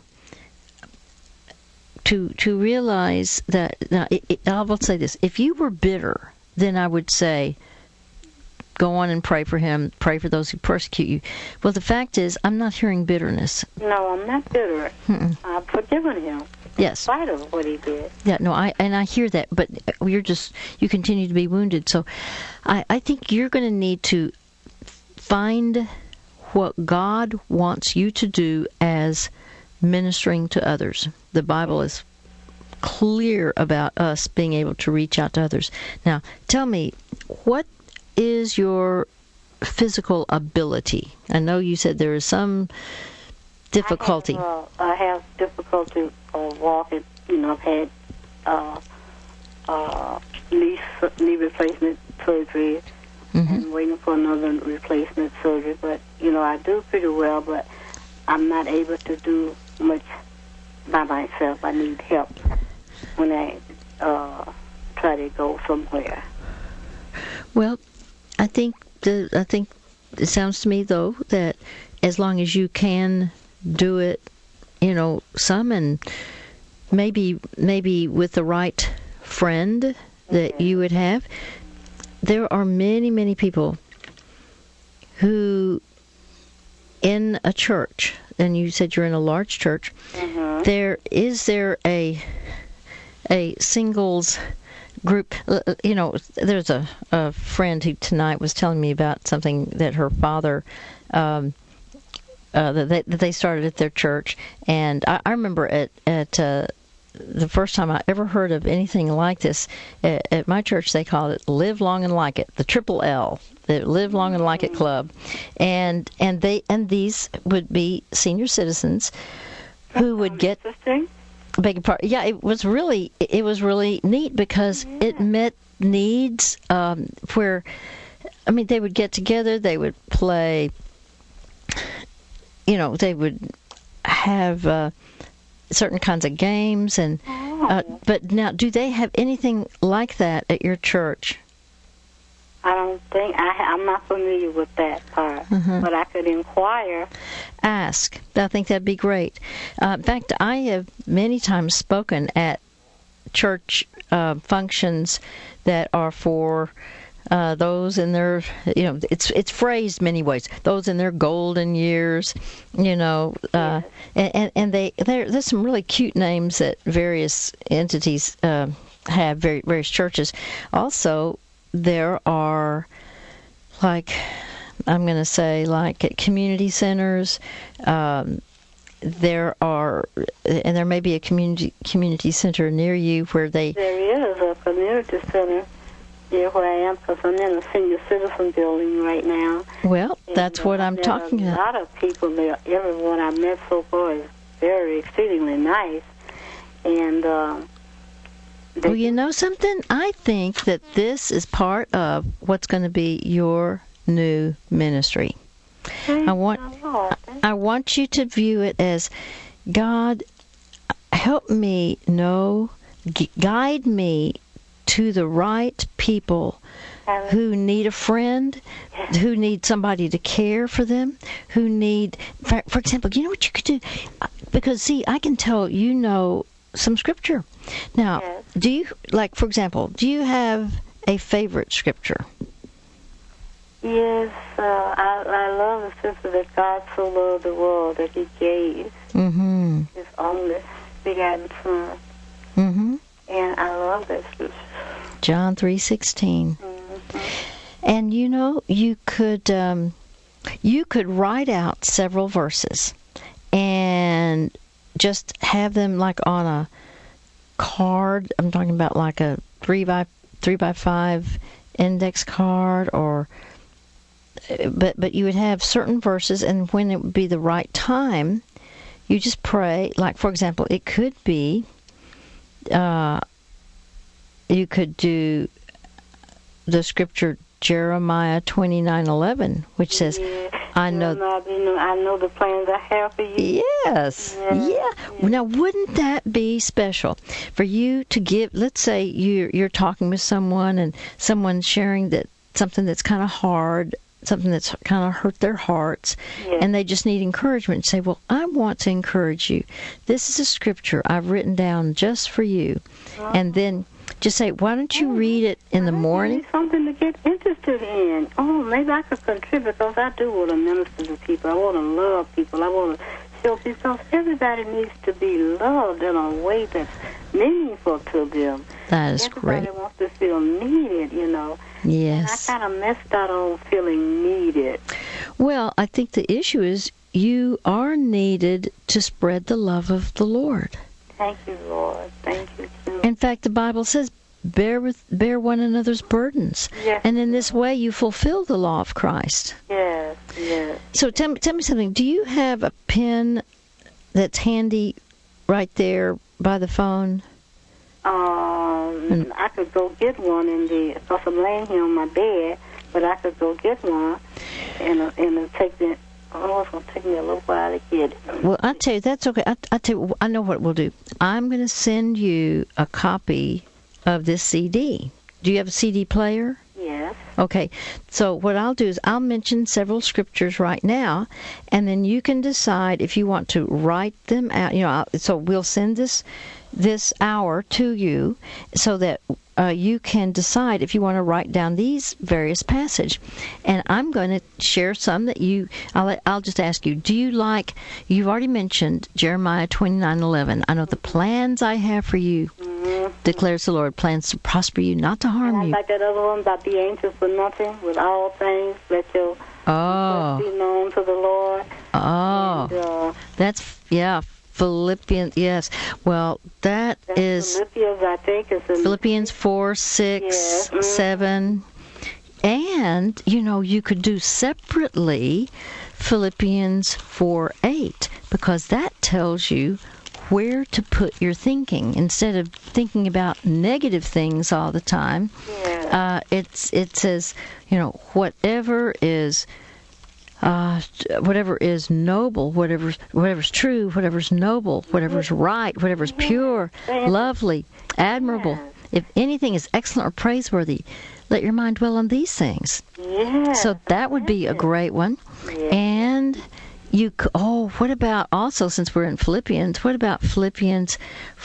to realize that, now, I will say this: if you were bitter, then I would say, go on and pray for him, pray for those who persecute you. Well, the fact is, I'm not hearing bitterness. No, I'm not bitter. I've forgiven him. Yes. In spite of what he did. Yeah, no, I hear that, but you continue to be wounded. So I think you're going to need to find what God wants you to do as ministering to others. The Bible is clear about us being able to reach out to others. Now, tell me, what is your physical ability? I know you said there is some difficulty. I have difficulty walking. I've had knee replacement surgery and waiting for another replacement surgery. But, I do pretty well, but I'm not able to do much by myself. I need help when I try to go somewhere. Well, I think it sounds to me, though, that as long as you can do it, some, and maybe with the right friend that you would have. There are many, many people who, in a church, and you said you're in a large church, is there a singles group? There's a friend who tonight was telling me about something that her father that they started at their church, and I remember at the first time I ever heard of anything like this at my church. They called it Live Long and Like It, the Triple L, the Live Long and Like It Club, and these would be senior citizens who would get. Beg your pardon. Yeah, it was really neat because it met needs where, they would get together, they would play. They would have certain kinds of games, and but now, do they have anything like that at your church? I don't think I'm not familiar with that part, but I could inquire. Ask. I think that'd be great. In fact, I have many times spoken at church functions that are for those in their, it's phrased many ways. Those in their golden years, and there's some really cute names that various entities have, various churches. Also, there are, I'm going to say, at community centers. There are, and there may be a community center near you where they. There is a community center near where I am, because I'm in a senior citizen building right now. Well, that's what I'm talking about. A lot of people there. Everyone I've met so far is very exceedingly nice, and. Well, you know something? I think that this is part of what's going to be your new ministry. I want you to view it as, God, help me guide me to the right people who need a friend, who need somebody to care for them, who need, for example, you know what you could do? Because, see, I can tell some scripture. Now, do you, for example, do you have a favorite scripture? Yes, I love the scripture that God so loved the world that He gave His only begotten Son. And I love that scripture. John 3:16. And you could write out several verses and just have them on a card. I'm talking about a 3x5 index card, but you would have certain verses, and when it would be the right time, you just pray. Like, for example, it could be, you could do the scripture Jeremiah 29:11, which says, I know the plans I have for you. Yes. Yeah. Now, wouldn't that be special for you to give? Let's say you're talking with someone and someone's sharing that something that's kind of hard, something that's kind of hurt their hearts, and they just need encouragement. Say, well, I want to encourage you. This is a scripture I've written down just for you. And then just say, why don't you read it in the morning? Something to get interested in. Oh, maybe I could contribute, because I do want to minister to people. I want to love people. I want to show people, because everybody needs to be loved in a way that's meaningful to them. That is great. Everybody wants to feel needed, you know. Yes. And I kind of missed out on feeling needed. Well, I think the issue is you are needed to spread the love of the Lord. Thank you, Lord. Thank you, too. In fact, the Bible says, bear one another's burdens. Yes. And in this way, you fulfill the law of Christ. Yes, yes. So tell me something. Do you have a pen that's handy right there by the phone? I could go get one because I'm laying here on my bed, but I could go get one, and it's going to take me a little while to get it. Well, I tell you, that's okay. I tell you, I know what we'll do. I'm going to send you a copy of this CD. Do you have a CD player? Yes. Okay. So what I'll do is I'll mention several scriptures right now, and then you can decide if you want to write them out. So we'll send this hour to you so that you can decide if you want to write down these various passages. And I'm going to share some that I'll just ask you, do you like, you've already mentioned Jeremiah 29:11. I know the plans I have for you, declares the Lord, plans to prosper you, not to harm you. Like that other one about be anxious for nothing, with all things, let your requests be known to the Lord. Oh, that's, Philippians, yes. Well, that's Philippians, I think. Philippians 4, 6, 7. And, you could do separately Philippians 4, 8, because that tells you where to put your thinking. Instead of thinking about negative things all the time, it says, whatever is noble, whatever's true, whatever's noble, whatever's right, whatever's pure, lovely, admirable. If anything is excellent or praiseworthy, let your mind dwell on these things. So that would be a great one. And what about also, since we're in Philippians, what about Philippians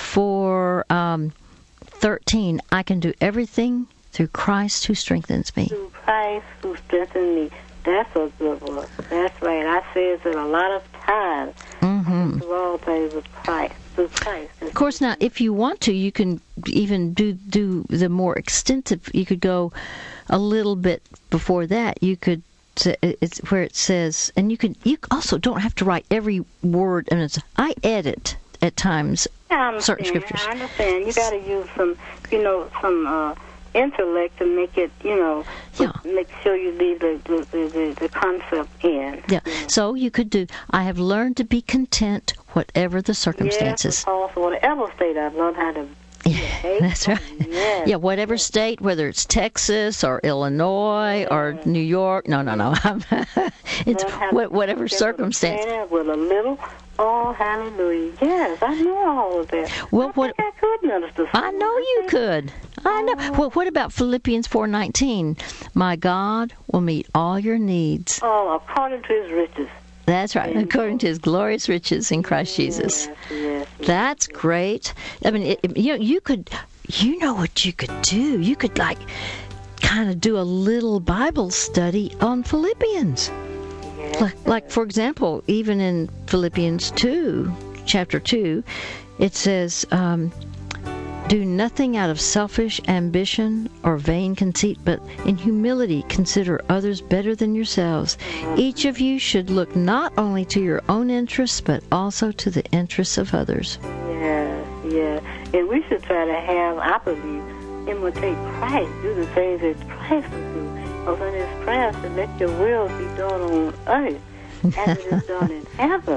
4:13? I can do everything through Christ who strengthens me. Through Christ who strengthens me. That's a good one. That's right. I say it a lot of times. Through all things with Christ. Through Christ. Of course, now, if you want to, you can even do the more extensive. You could go a little bit before that. You could. It's where it says, and you also don't have to write every word. And I edit at times certain scriptures. I understand. You got to use some intellect to make it, make sure you leave the concept in. Yeah. So you could do, I have learned to be content whatever the circumstances. Yes, also whatever state I've learned how to. That's right. Yes. Yeah, whatever state, whether it's Texas or Illinois or New York. No. It's whatever circumstance. With a little, hallelujah. Yes, I know all of that. Well, I could minister. I know you could. I know. Well, what about Philippians 4:19? My God will meet all your needs. Oh, according to His riches. That's right, according to His glorious riches in Christ Jesus. Yes. That's great. I mean, you could, what you could do? You could, kind of do a little Bible study on Philippians. Yes. Like, for example, even in Philippians 2, chapter 2, it says, do nothing out of selfish ambition or vain conceit, but in humility consider others better than yourselves. Each of you should look not only to your own interests, but also to the interests of others. Yeah. And we should try to have, I believe, imitate Christ, do the things that Christ would do. Because in His prayer, to let your will be done on earth as it is done in heaven.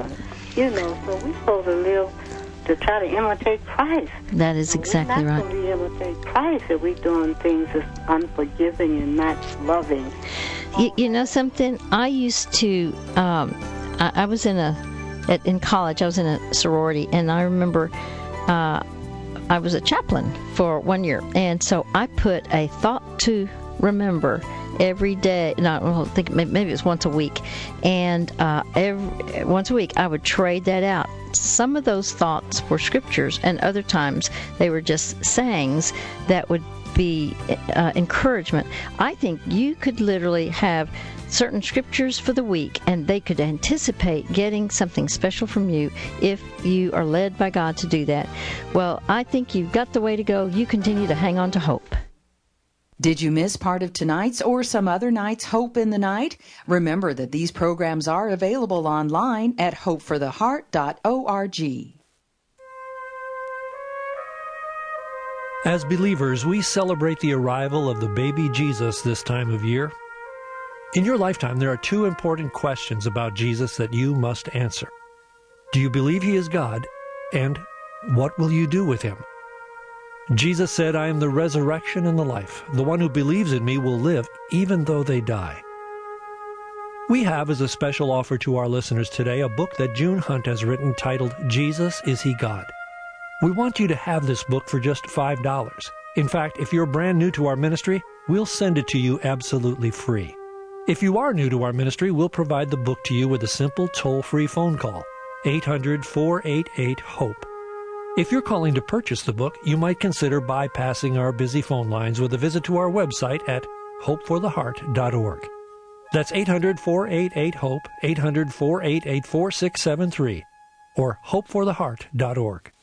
So we're supposed to live to try to imitate Christ. That is exactly right. We're not going to imitate Christ if we're doing things that's unforgiving and not loving. You know something? I used to, I was in college, I was in a sorority, and I remember I was a chaplain for 1 year, and so I put a thought to remember every day. I think maybe it was once a week, and once a week I would trade that out. Some of those thoughts were scriptures, and other times they were just sayings that would be encouragement. I think you could literally have certain scriptures for the week, and they could anticipate getting something special from you if you are led by God to do that. Well, I think you've got the way to go. You continue to hang on to hope. Did you miss part of tonight's or some other night's Hope in the Night? Remember that these programs are available online at hopefortheheart.org. As believers, we celebrate the arrival of the baby Jesus this time of year. In your lifetime, there are two important questions about Jesus that you must answer. Do you believe he is God? And what will you do with him? Jesus said, I am the resurrection and the life. The one who believes in me will live even though they die. We have as a special offer to our listeners today a book that June Hunt has written titled, Jesus, Is He God? We want you to have this book for just $5. In fact, if you're brand new to our ministry, we'll send it to you absolutely free. If you are new to our ministry, we'll provide the book to you with a simple toll-free phone call, 800-488-HOPE. If you're calling to purchase the book, you might consider bypassing our busy phone lines with a visit to our website at hopefortheheart.org. That's 800-488-HOPE, 800-488-4673, or hopefortheheart.org.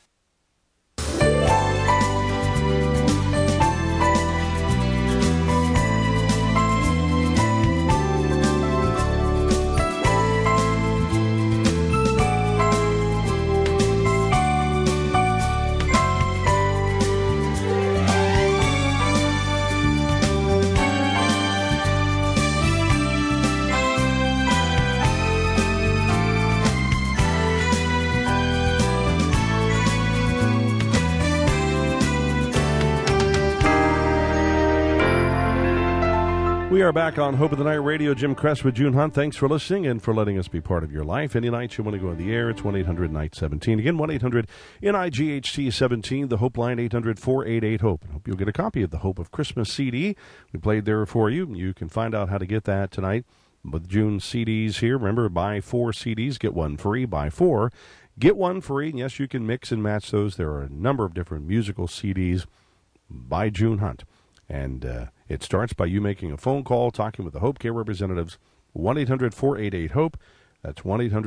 We are back on Hope of the Night Radio. Jim Kress with June Hunt. Thanks for listening and for letting us be part of your life. Any night you want to go on the air, it's 1-800-NIGHT-17. Again, 1-800-NIGHT-17, the Hope line, 800-488-HOPE. I hope you'll get a copy of the Hope of Christmas CD. We played there for you. You can find out how to get that tonight with June's CDs here. Remember, buy 4 CDs, get one free. Buy 4, get one free. And yes, you can mix and match those. There are a number of different musical CDs by June Hunt. And it starts by you making a phone call, talking with the Hope Care representatives, 1-800-488-HOPE. That's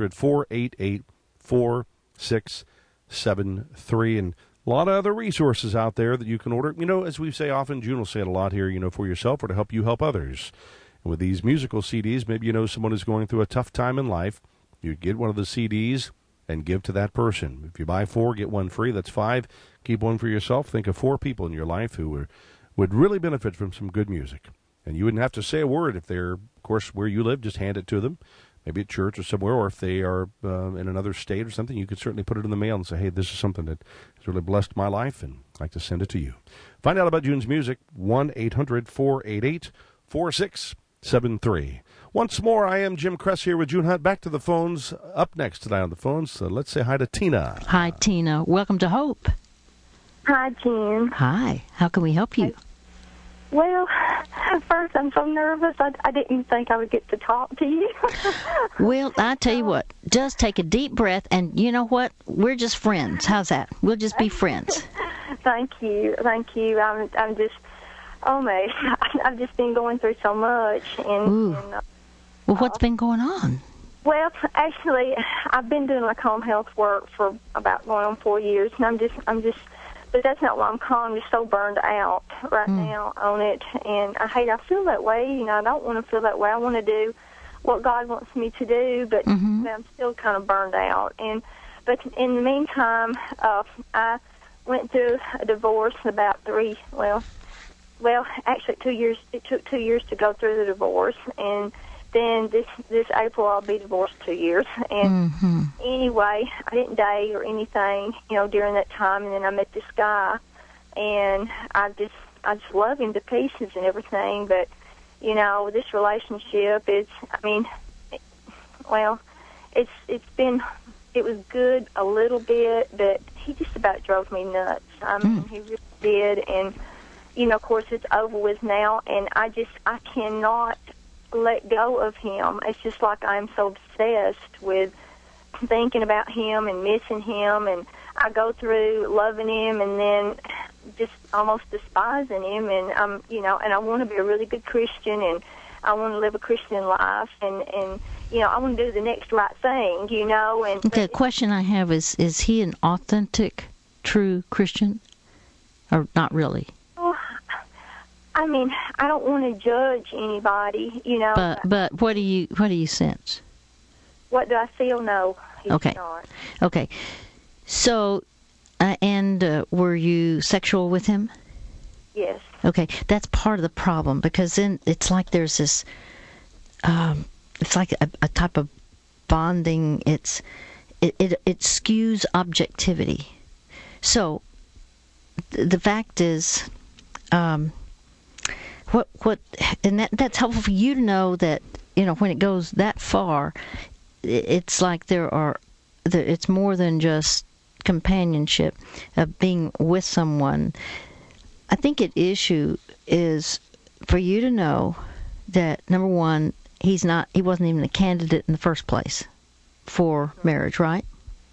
1-800-488-4673. And a lot of other resources out there that you can order. You know, as we say often, June will say it a lot here, for yourself or to help you help others. And with these musical CDs, maybe you know someone is going through a tough time in life. You get one of the CDs and give to that person. If you buy 4, get one free. That's 5. Keep one for yourself. Think of 4 people in your life who would really benefit from some good music. And you wouldn't have to say a word if they're, of course, where you live. Just hand it to them, maybe at church or somewhere, or if they are in another state or something, you could certainly put it in the mail and say, hey, this is something that has really blessed my life, and I'd like to send it to you. Find out about June's music, 1-800-488-4673. Once more, I am Jim Kress here with June Hunt. Back to the phones. Up next tonight on the phones, so let's say hi to Tina. Hi, Tina. Welcome to Hope. Hi, Jim. Hi. How can we help you? Well, at first I'm so nervous. I didn't think I would get to talk to you. Well, I tell you what, just take a deep breath, and you know what? We're just friends. How's that? We'll just be friends. Thank you. I'm just, oh my, I've just been going through so much. Well, what's been going on? Well, actually, I've been doing like home health work for about going on 4 years, and I'm just. But that's not why I'm calling. I'm just so burned out right now on it. And I feel that way. I don't want to feel that way. I want to do what God wants me to do, but I'm still kind of burned out. But in the meantime, I went through a divorce about actually 2 years. It took 2 years to go through the divorce. And then this April I'll be divorced 2 years. And anyway, I didn't date or anything, during that time. And then I met this guy, and I just love him to pieces and everything. But this relationship it was good a little bit, but he just about drove me nuts. He really did. And of course, it's over with now, and I cannot let go of him. It's just like I'm so obsessed with thinking about him and missing him, and I go through loving him and then just almost despising him, and and I want to be a really good Christian, and I want to live a Christian life, and I want to do the next right thing, and the question I have is he an authentic, true Christian, or not really? I don't want to judge anybody, But what do you sense? What do I feel? No, he's okay. not. Okay. So, were you sexual with him? Yes. Okay, that's part of the problem, because then it's like there's this, it's like a type of bonding. It skews objectivity. So, the fact is, and that's helpful for you to know that when it goes that far, it's like it's more than just companionship of being with someone. I think an issue is for you to know that, number one, he wasn't even a candidate in the first place for marriage, right?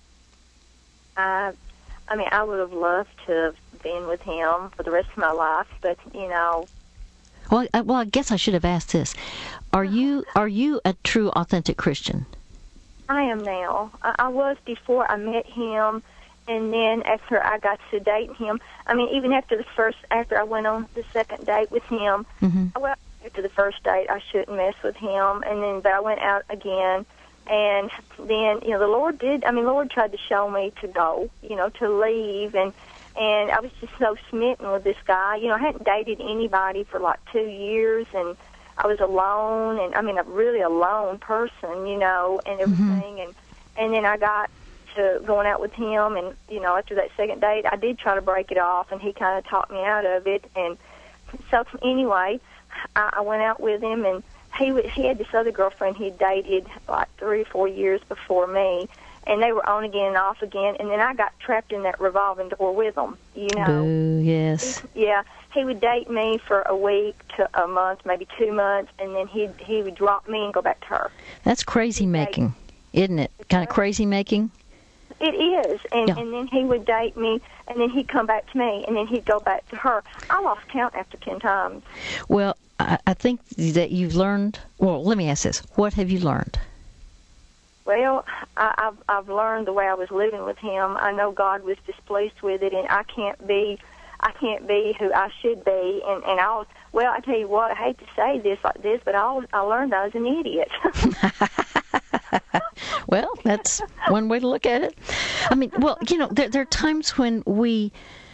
I would have loved to have been with him for the rest of my life, but Well, I guess I should have asked this: Are you a true, authentic Christian? I am now. I was before I met him, and then after I got to date him. Even after I went on the second date with him. Well, after the first date, I shouldn't mess with him, but I went out again, and then the Lord did. The Lord tried to show me to go, to leave, and I was just so smitten with this guy. I hadn't dated anybody for like 2 years, and I was alone, and a really alone person, and everything. And then I got to going out with him, and after that second date, I did try to break it off, and he kind of talked me out of it. And so anyway, I went out with him, and he had this other girlfriend he'd dated like 3 or 4 years before me. And they were on again and off again, and then I got trapped in that revolving door with them, Boo, yes. Yeah, he would date me for a week to a month, maybe 2 months, and then he would drop me and go back to her. That's crazy making, isn't it? Kind of crazy making? It is, and then he would date me, and then he'd come back to me, and then he'd go back to her. I lost count after 10 times. Well, I think that you've learned. Well, let me ask this: what have you learned? Well, I've learned the way I was living with him. I know God was displeased with it, and I can't be who I should be. And I tell you what, I hate to say this like this, but I learned I was an idiot. Well, that's one way to look at it. There are times when we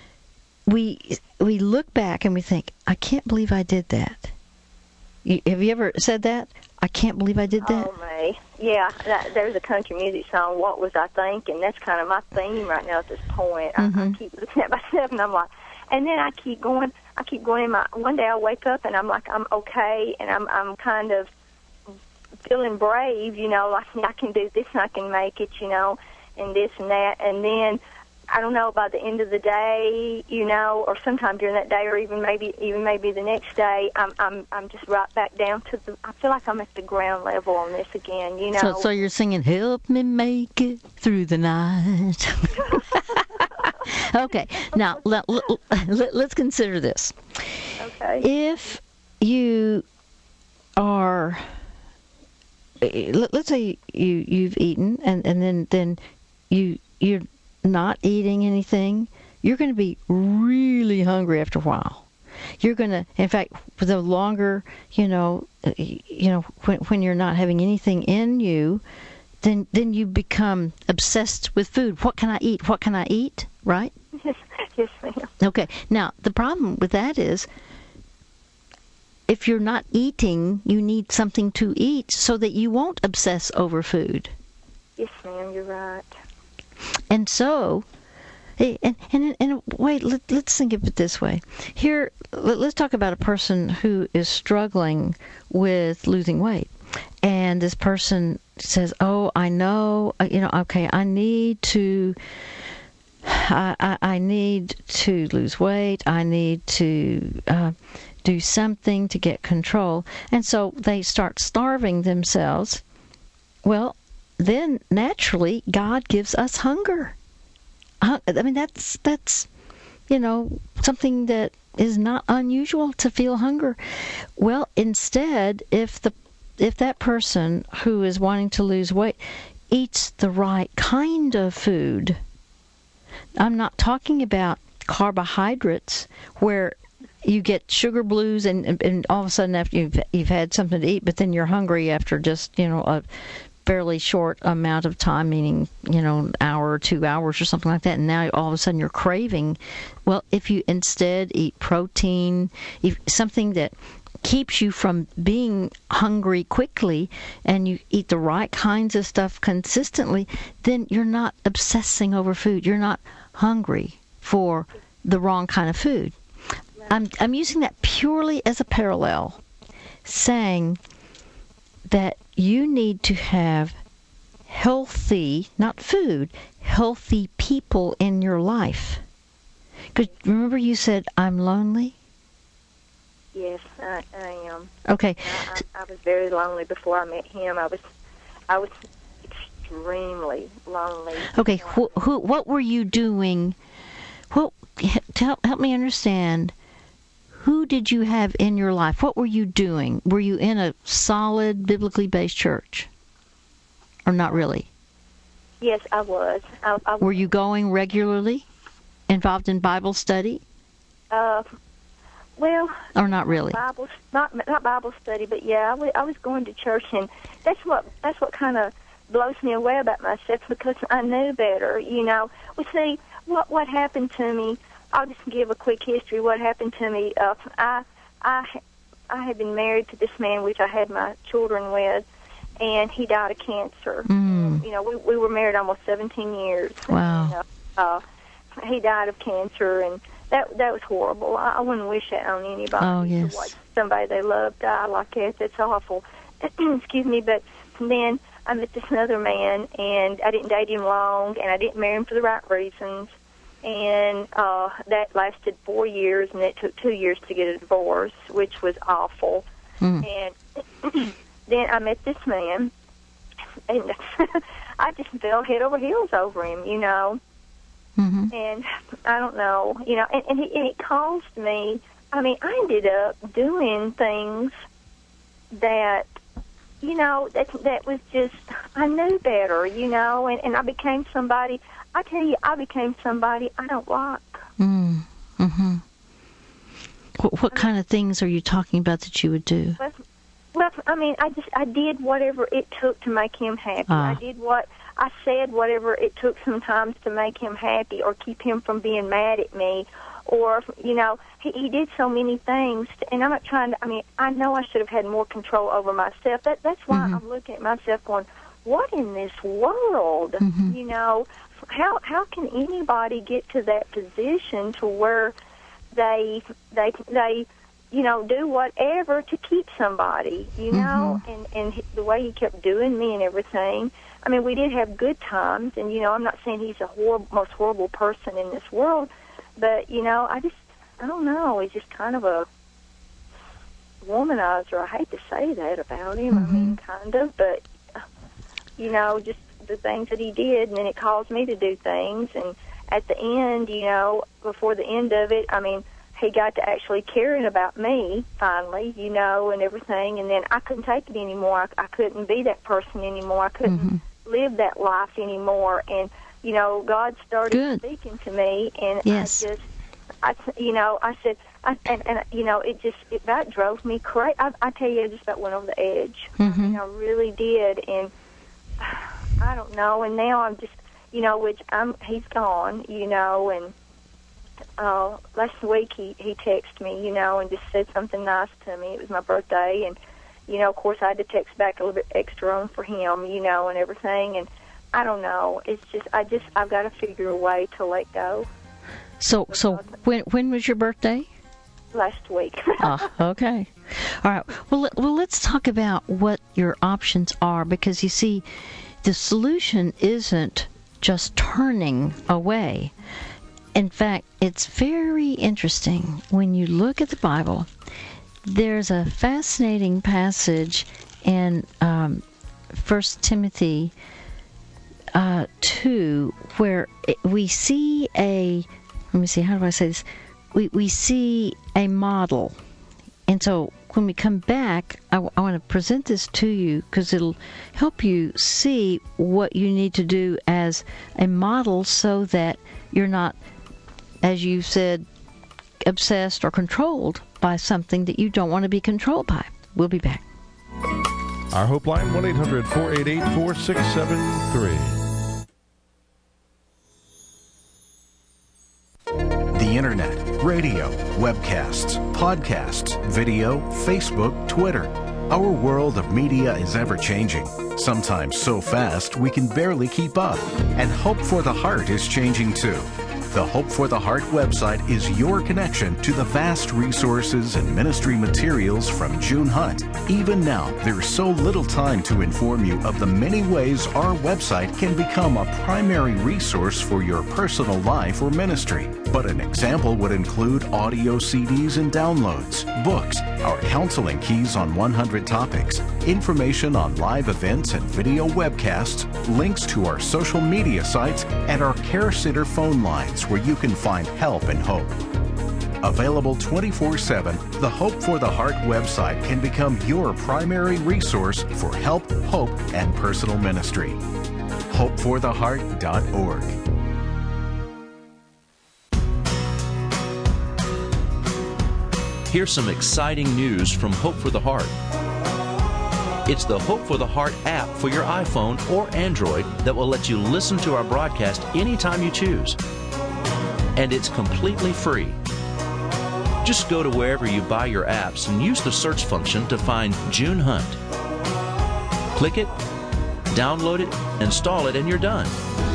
look back and we think, I can't believe I did that. Have you ever said that? I can't believe I did that. Oh, me. Yeah, there's a country music song, What Was I Thinking? That's kind of my theme right now at this point. I keep looking at myself, and I'm like, and then I keep going one day I wake up, and I'm like, I'm okay, and I'm kind of feeling brave, like I can do this, and I can make it, and this and that, and then I don't know, by the end of the day, or sometime during that day, or even maybe the next day, I'm just right back down to I feel like I'm at the ground level on this again, So you're singing, "Help me make it through the night." Okay, now let's consider this. Okay. If you are, let's say you've eaten, and then you're not eating anything, you're going to be really hungry after a while. You're going to, in fact, the longer, when you're not having anything in you, then you become obsessed with food. What can I eat? What can I eat? Right? Yes, ma'am. Okay. Now, the problem with that is if you're not eating, you need something to eat so that you won't obsess over food. Yes, ma'am, you're right. And so, and wait, let's think of it this way. Here, let's talk about a person who is struggling with losing weight. And this person says, oh, I know, okay, I need to lose weight. I need to do something to get control. And so they start starving themselves. Well, then naturally God gives us hunger. I mean, that's something that is not unusual to feel hunger. Well, instead, if that person who is wanting to lose weight eats the right kind of food, I'm not talking about carbohydrates where you get sugar blues and all of a sudden after you've had something to eat, but then you're hungry after just a fairly short amount of time, meaning an hour or 2 hours or something like that, and now all of a sudden you're craving. Well, if you instead eat protein, something that keeps you from being hungry quickly, and you eat the right kinds of stuff consistently, then you're not obsessing over food. You're not hungry for the wrong kind of food. I'm using that purely as a parallel, saying that you need to have healthy, not food, healthy people in your life. Because remember you said, I'm lonely? Yes, I am. Okay. I was very lonely before I met him. I was extremely lonely. Okay, what were you doing? Help me understand. Who did you have in your life? What were you doing? Were you in a solid, biblically based church? Or not really? Yes, I was. Were you going regularly? Involved in Bible study? Well, or not really? Not Bible study, but yeah, I was going to church, and that's what kind of blows me away about myself, because I knew better. Well, see, what happened to me. I'll just give a quick history. What happened to me? I had been married to this man, which I had my children with, and he died of cancer. We were married almost 17 years. Wow. And, he died of cancer, and that was horrible. I wouldn't wish that on anybody. Oh, yes. To watch somebody they love die like that. That's awful. Excuse me, but then I met this other man, and I didn't date him long, and I didn't marry him for the right reasons. And that lasted 4 years, and it took 2 years to get a divorce, which was awful. And then I met this man, and I just fell head over heels over him, And I don't know, and it caused me. I mean, I ended up doing things that, that was just, I knew better, and I became somebody. I tell you, I became somebody I don't like. Mm-hmm. What kind of things are you talking about that you would do? Well, I mean, I did whatever it took to make him happy. I said whatever it took sometimes to make him happy or keep him from being mad at me. Or, he did so many things. And I'm not trying to, I mean, I know I should have had more control over myself. That's why I'm looking at myself going, what in this world? How can anybody get to that position to where they do whatever to keep somebody, and the way he kept doing me and everything. I mean, we did have good times, and I'm not saying he's the most horrible person in this world, but I don't know. He's just kind of a womanizer. I hate to say that about him. I mean, kind of, but just the things that he did, and then it caused me to do things. And at the end, before the end of it, I mean, he got to actually caring about me finally, and everything. And then I couldn't take it anymore. I couldn't be that person anymore. I couldn't live that life anymore. And God started speaking to me, and I said, that drove me crazy. I tell you, I just about went over the edge. I mean, I really did, and I don't know. And now I'm just, he's gone, and last week he texted me, and just said something nice to me. It was my birthday, and of course I had to text back a little bit extra on for him, and everything. And I don't know. It's just I've got to figure a way to let go. So when was your birthday? Last week. Okay. All right. Well, let's talk about what your options are, because you see, the solution isn't just turning away. In fact, it's very interesting when you look at the Bible. There's a fascinating passage in 1 Timothy 2 where we see how do I say this? We see a model. And so when we come back, I want to present this to you because it'll help you see what you need to do as a model so that you're not, as you said, obsessed or controlled by something that you don't want to be controlled by. We'll be back. Our Hope line, 1-800-488-4673. The Internet, radio, webcasts, podcasts, video, Facebook, Twitter. Our world of media is ever-changing, sometimes so fast we can barely keep up. And Hope for the Heart is changing too. The Hope for the Heart website is your connection to the vast resources and ministry materials from June Hunt. Even now, there's so little time to inform you of the many ways our website can become a primary resource for your personal life or ministry. But an example would include audio CDs and downloads, books, our counseling keys on 100 topics, information on live events and video webcasts, links to our social media sites, and our Care Center phone lines where you can find help and hope. Available 24/7, the Hope for the Heart website can become your primary resource for help, hope, and personal ministry. HopeForTheHeart.org. Here's some exciting news from Hope for the Heart. It's the Hope for the Heart app for your iPhone or Android that will let you listen to our broadcast anytime you choose. And it's completely free. Just go to wherever you buy your apps and use the search function to find June Hunt. Click it, download it, install it, and you're done.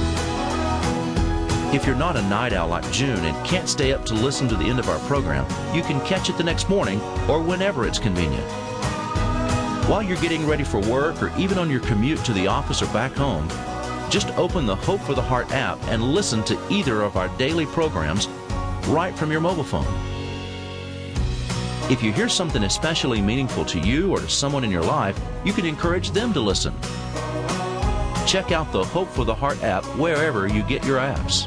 If you're not a night owl like June and can't stay up to listen to the end of our program, you can catch it the next morning or whenever it's convenient. While you're getting ready for work or even on your commute to the office or back home, just open the Hope for the Heart app and listen to either of our daily programs right from your mobile phone. If you hear something especially meaningful to you or to someone in your life, you can encourage them to listen. Check out the Hope for the Heart app wherever you get your apps.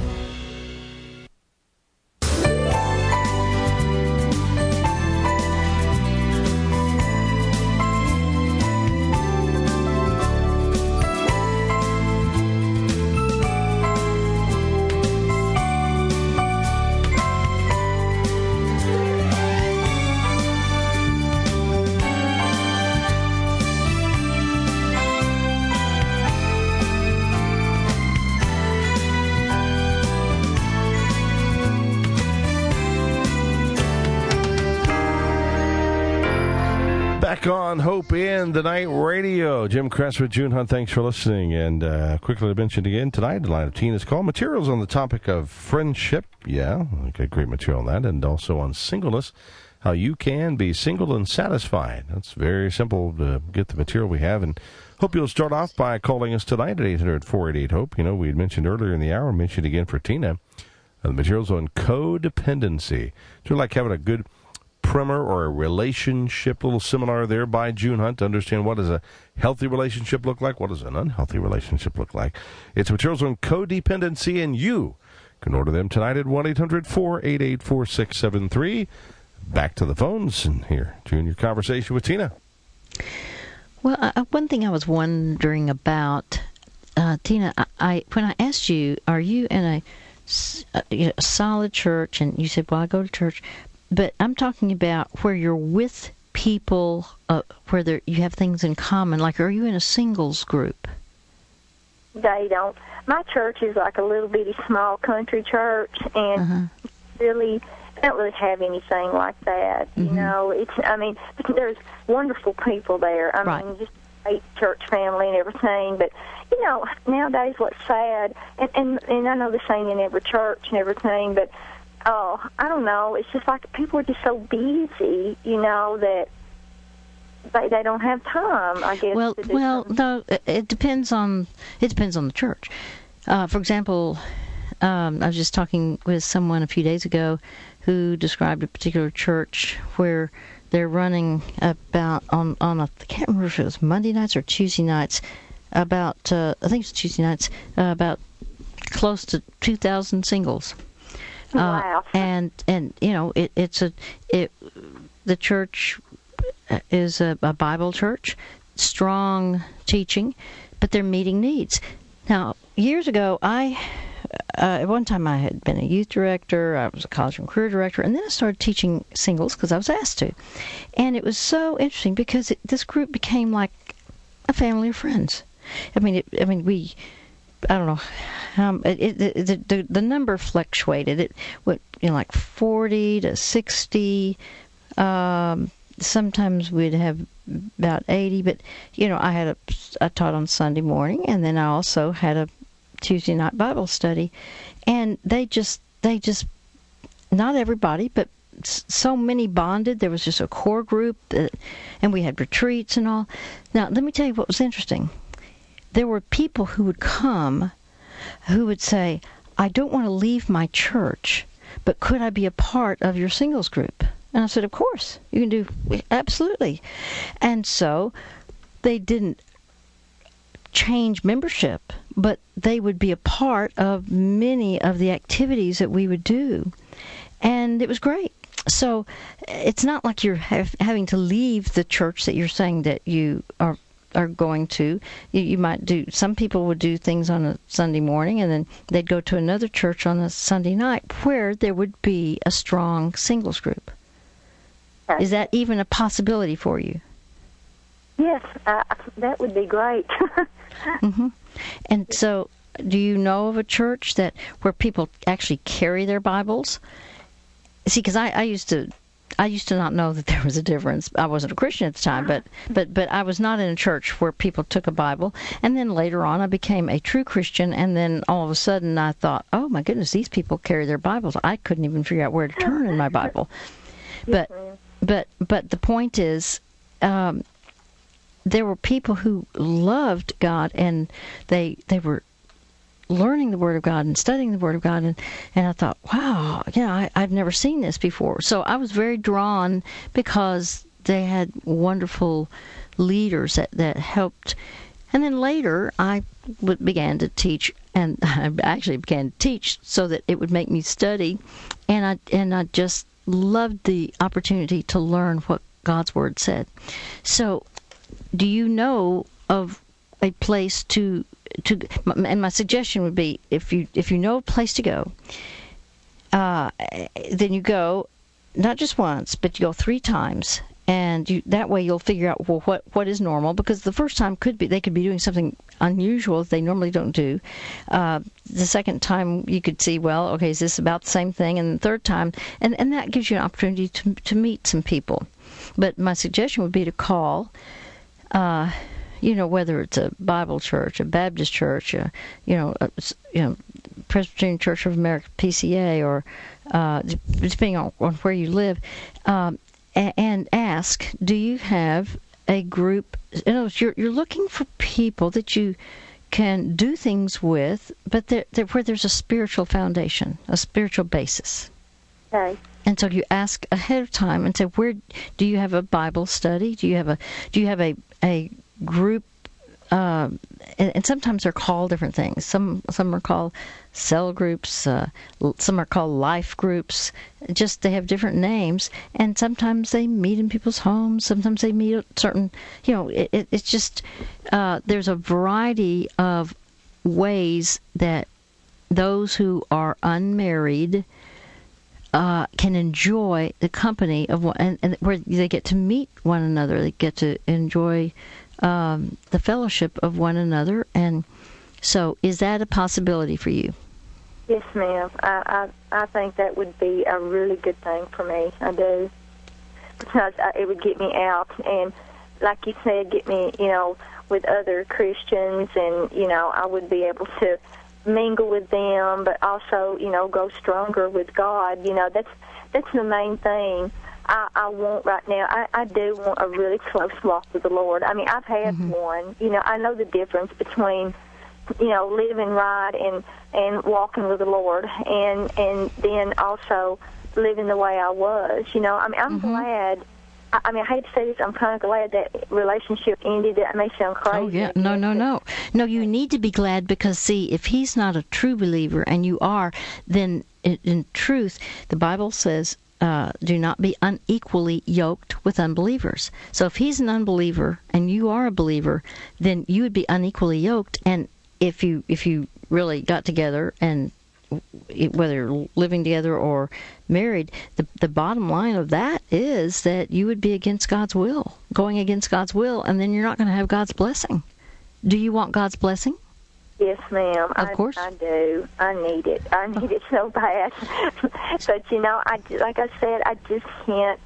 On Hope in the Night Radio. Jim Kress with June Hunt. Thanks for listening. And quickly to mention again tonight, the line of Tina's call. Materials on the topic of friendship. Yeah, okay, great material on that. And also on singleness, how you can be single and satisfied. That's very simple to get the material we have. And hope you'll start off by calling us tonight at 800-488-HOPE. You know, we had mentioned earlier in the hour, mentioned again for Tina, the materials on codependency. It's like having a good primer or a relationship little seminar there by June Hunt to understand what does a healthy relationship look like, what does an unhealthy relationship look like. It's materials on codependency, and you can order them tonight at 1-800-488-4673. Back to the phones, and here, June, your conversation with Tina. Well, one thing I was wondering about, Tina, when I asked you, are you in a solid church, and you said, well, I go to church, but I'm talking about where you're with people, where you have things in common. Like, are you in a singles group? they don't. My church is like a little bitty small country church, and really don't really have anything like that. You know, there's wonderful people there. I mean, just a great church family and everything. But you know, nowadays what's sad, and I know this ain't in every church and everything, but I don't know. It's just like people are just so busy, you know, that they don't have time, I guess. Well, no, it depends on the church. For example, I was just talking with someone a few days ago who described a particular church where they're running about on I can't remember if it was Monday nights or Tuesday nights, about I think it's Tuesday nights, about close to 2,000 singles. Wow. And you know, the church is a Bible church, strong teaching, but they're meeting needs. Now, years ago, at one time I had been a youth director, I was a college and career director, and then I started teaching singles because I was asked to. And it was so interesting because this group became like a family of friends. I mean, I don't know. The number fluctuated. It went, you know, like 40 to 60. Sometimes we'd have about 80. But you know, I taught on Sunday morning, and then I also had a Tuesday night Bible study, and they just not everybody, but so many bonded. There was just a core group, and we had retreats and all. Now, let me tell you what was interesting. There were people who would come who would say, I don't want to leave my church, but could I be a part of your singles group? And I said, of course, you can do, absolutely. And so they didn't change membership, but they would be a part of many of the activities that we would do. And it was great. So it's not like you're having to leave the church that you're saying that you are going to. You might do, some people would do things on a Sunday morning, and then they'd go to another church on a Sunday night where there would be a strong singles group. Is that even a possibility for you? Yes, that would be great. And so, do you know of a church where people actually carry their Bibles? See, because I used to not know that there was a difference. I wasn't a Christian at the time, but I was not in a church where people took a Bible. And then later on, I became a true Christian, and then all of a sudden, I thought, oh my goodness, these people carry their Bibles. I couldn't even figure out where to turn in my Bible. But the point is, there were people who loved God, and they were learning the Word of God and studying the Word of God, and I thought, wow, I've never seen this before. So I was very drawn because they had wonderful leaders that helped. And then later I began to teach, and I actually began to teach so that it would make me study, and I just loved the opportunity to learn what God's Word said. So do you know of a place to and my suggestion would be, if you know a place to go, then you go not just once, but you go 3 times, and that way you'll figure out, well, what is normal, because the first time they could be doing something unusual that they normally don't do. The second time you could see, well, okay, is this about the same thing? And the third time, and that gives you an opportunity to meet some people. But my suggestion would be to call, whether it's a Bible church, a Baptist church, Presbyterian Church of America, PCA, or depending on where you live, and ask, do you have a group? In other words, you're looking for people that you can do things with, but where there's a spiritual foundation, a spiritual basis. Okay. And so you ask ahead of time and say, where do you have a Bible study? Do you have a group? And sometimes they're called different things. Some are called cell groups. Some are called life groups. Just they have different names. And sometimes they meet in people's homes. Sometimes they meet at certain. It's just there's a variety of ways that those who are unmarried can enjoy the company of one, and where they get to meet one another. They get to enjoy the fellowship of one another. And So is that a possibility for you? Yes, ma'am. I think that would be a really good thing for me. I do. Because it would get me out and, like you said, get me, with other Christians, and, I would be able to mingle with them, but also, go stronger with God. That's the main thing I want right now. I do want a really close walk with the Lord. I mean, I've had one. I know the difference between, living right and walking with the Lord, and then also living the way I was. I'm glad. I hate to say this, I'm kind of glad that relationship ended. That may sound crazy. Oh, yeah. No. No, you need to be glad because, see, if he's not a true believer and you are, then in truth, the Bible says, do not be unequally yoked with unbelievers. So if he's an unbeliever and you are a believer, then you would be unequally yoked. And if you really got together, and whether living together or married, the bottom line of that is that you would be against God's will, going against God's will, and then you're not going to have God's blessing. Do you want God's blessing? Yes, ma'am. Of course. I do. I need it. I need it so bad. But, like I said, I just can't,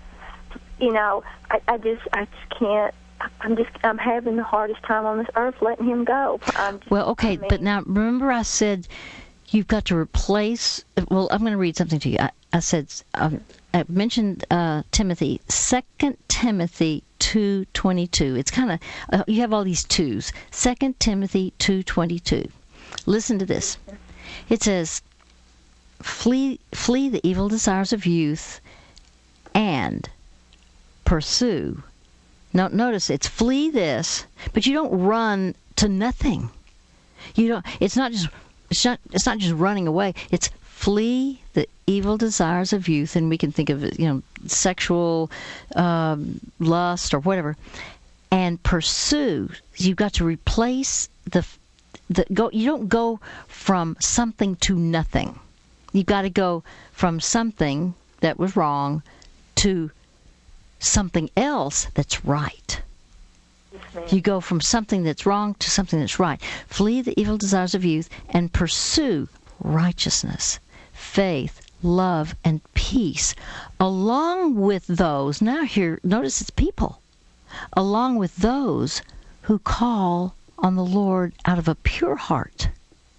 I just can't. I'm having the hardest time on this earth letting him go. But now remember I said you've got to replace. Well, I'm going to read something to you. I said I mentioned Timothy, 2 Timothy 2:22. It's kind of you have all these twos. 2 Timothy 2:22. Listen to this. It says, "Flee the evil desires of youth, and pursue." Now, notice it's flee this, but you don't run to nothing. You don't. It's not just running away. It's flee the evil desires of youth, and we can think of it, sexual lust or whatever, and pursue. You've got to replace go. You don't go from something to nothing. You've got to go from something that was wrong to something else that's right. You go from something that's wrong to something that's right. Flee the evil desires of youth and pursue righteousness, faith, love, and peace, along with those, now here, notice it's people, along with those who call on the Lord out of a pure heart.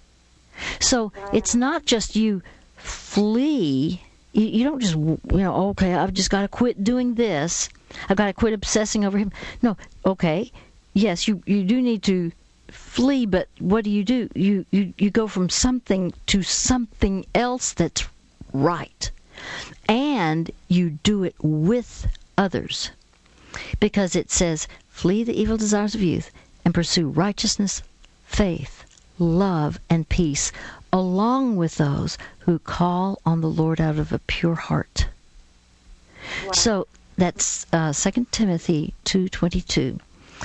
So it's not just you flee. You don't just, okay, I've just got to quit doing this. I've got to quit obsessing over him. No, okay, yes, you do need to flee, but what do? You go from something to something else that's right. And you do it with others. Because it says, flee the evil desires of youth and pursue righteousness, faith, love, and peace, along with those who call on the Lord out of a pure heart. Wow. So that's 2 Timothy 2:22.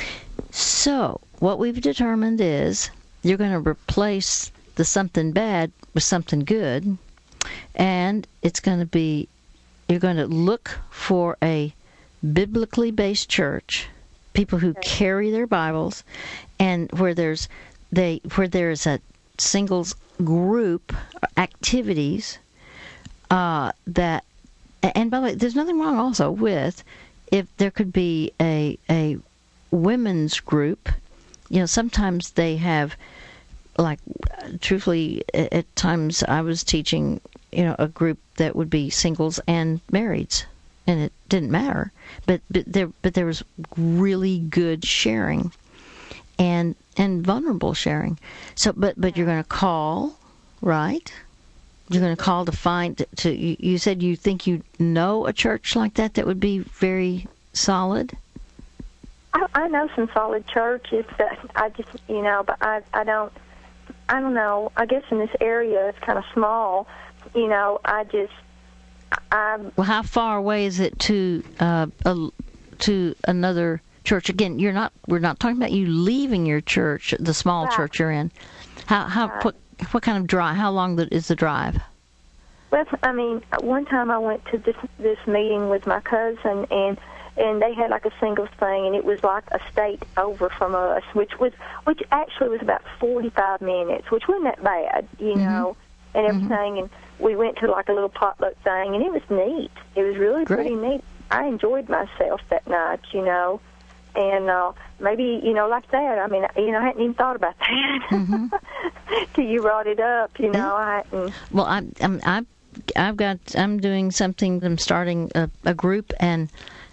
So what we've determined is you're going to replace the something bad with something good, and it's going to be, you're going to look for a biblically based church, people who carry their Bibles, and where there's a singles group activities that, and by the way, there's nothing wrong also with if there could be a women's group. Sometimes they have, like, truthfully, at times I was teaching a group that would be singles and marrieds, and it didn't matter, but there was really good sharing and vulnerable sharing. So, but you're going to call, right? You're going to call to find. You said you think you know a church like that would be very solid. I know some solid churches that I just but I don't know. I guess in this area it's kind of small. Well, how far away is it to another church? Again, we're not talking about you leaving your church, the small church you're in. What kind of drive? How long is the drive? Well, one time I went to this meeting with my cousin, and and they had like a singles thing, and it was like a state over from us, which actually was about 45 minutes, which wasn't that bad, you know, and everything. And we went to like a little potluck thing, and it was neat. It was really pretty neat. I enjoyed myself that night, you know, and maybe, you know, like that. I mean, you know, I hadn't even thought about that till you brought it up, you know. I hadn't. Well, I'm doing something. I'm starting a group, and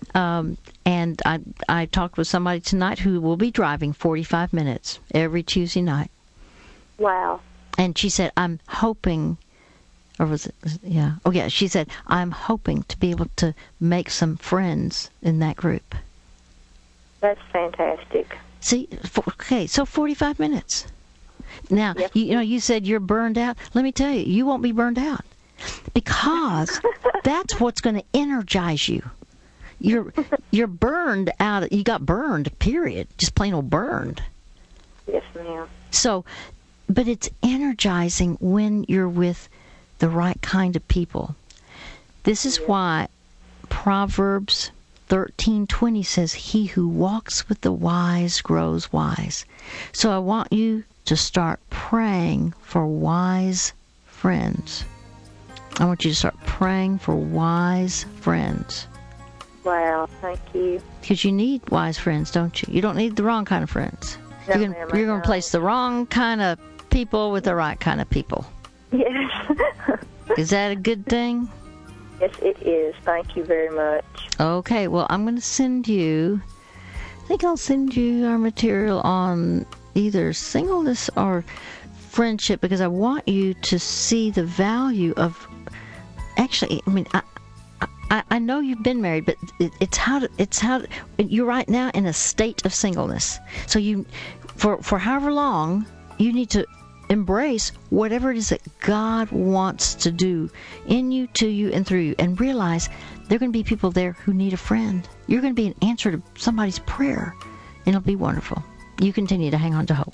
I talked with somebody tonight who will be driving 45 minutes every Tuesday night. Wow. And she said, I'm hoping, or was it, yeah. Oh, yeah, she said, I'm hoping to be able to make some friends in that group. That's fantastic. See, okay, so 45 minutes. Now, you know, you said you're burned out. Let me tell you, you won't be burned out, because that's what's going to energize you. You're burned out. You got burned, period. Just plain old burned. Yes, ma'am. So, but it's energizing when you're with the right kind of people. This is why Proverbs 13:20 says, he who walks with the wise grows wise. So I want you to start praying for wise friends. I want you to start praying for wise friends. Wow, thank you. Because you need wise friends, don't you? You don't need the wrong kind of friends. No, you're going to place the wrong kind of people with the right kind of people. Yes. Is that a good thing? Yes, it is. Thank you very much. Okay, well, I'm going to send you, I think I'll send you our material on either singleness or friendship, because I want you to see the value of, actually, I mean, I know you've been married, but it's how you're right now in a state of singleness. So you, for however long, you need to embrace whatever it is that God wants to do in you, to you, and through you, and realize there are going to be people there who need a friend. You're going to be an answer to somebody's prayer, and it'll be wonderful. You continue to hang on to hope.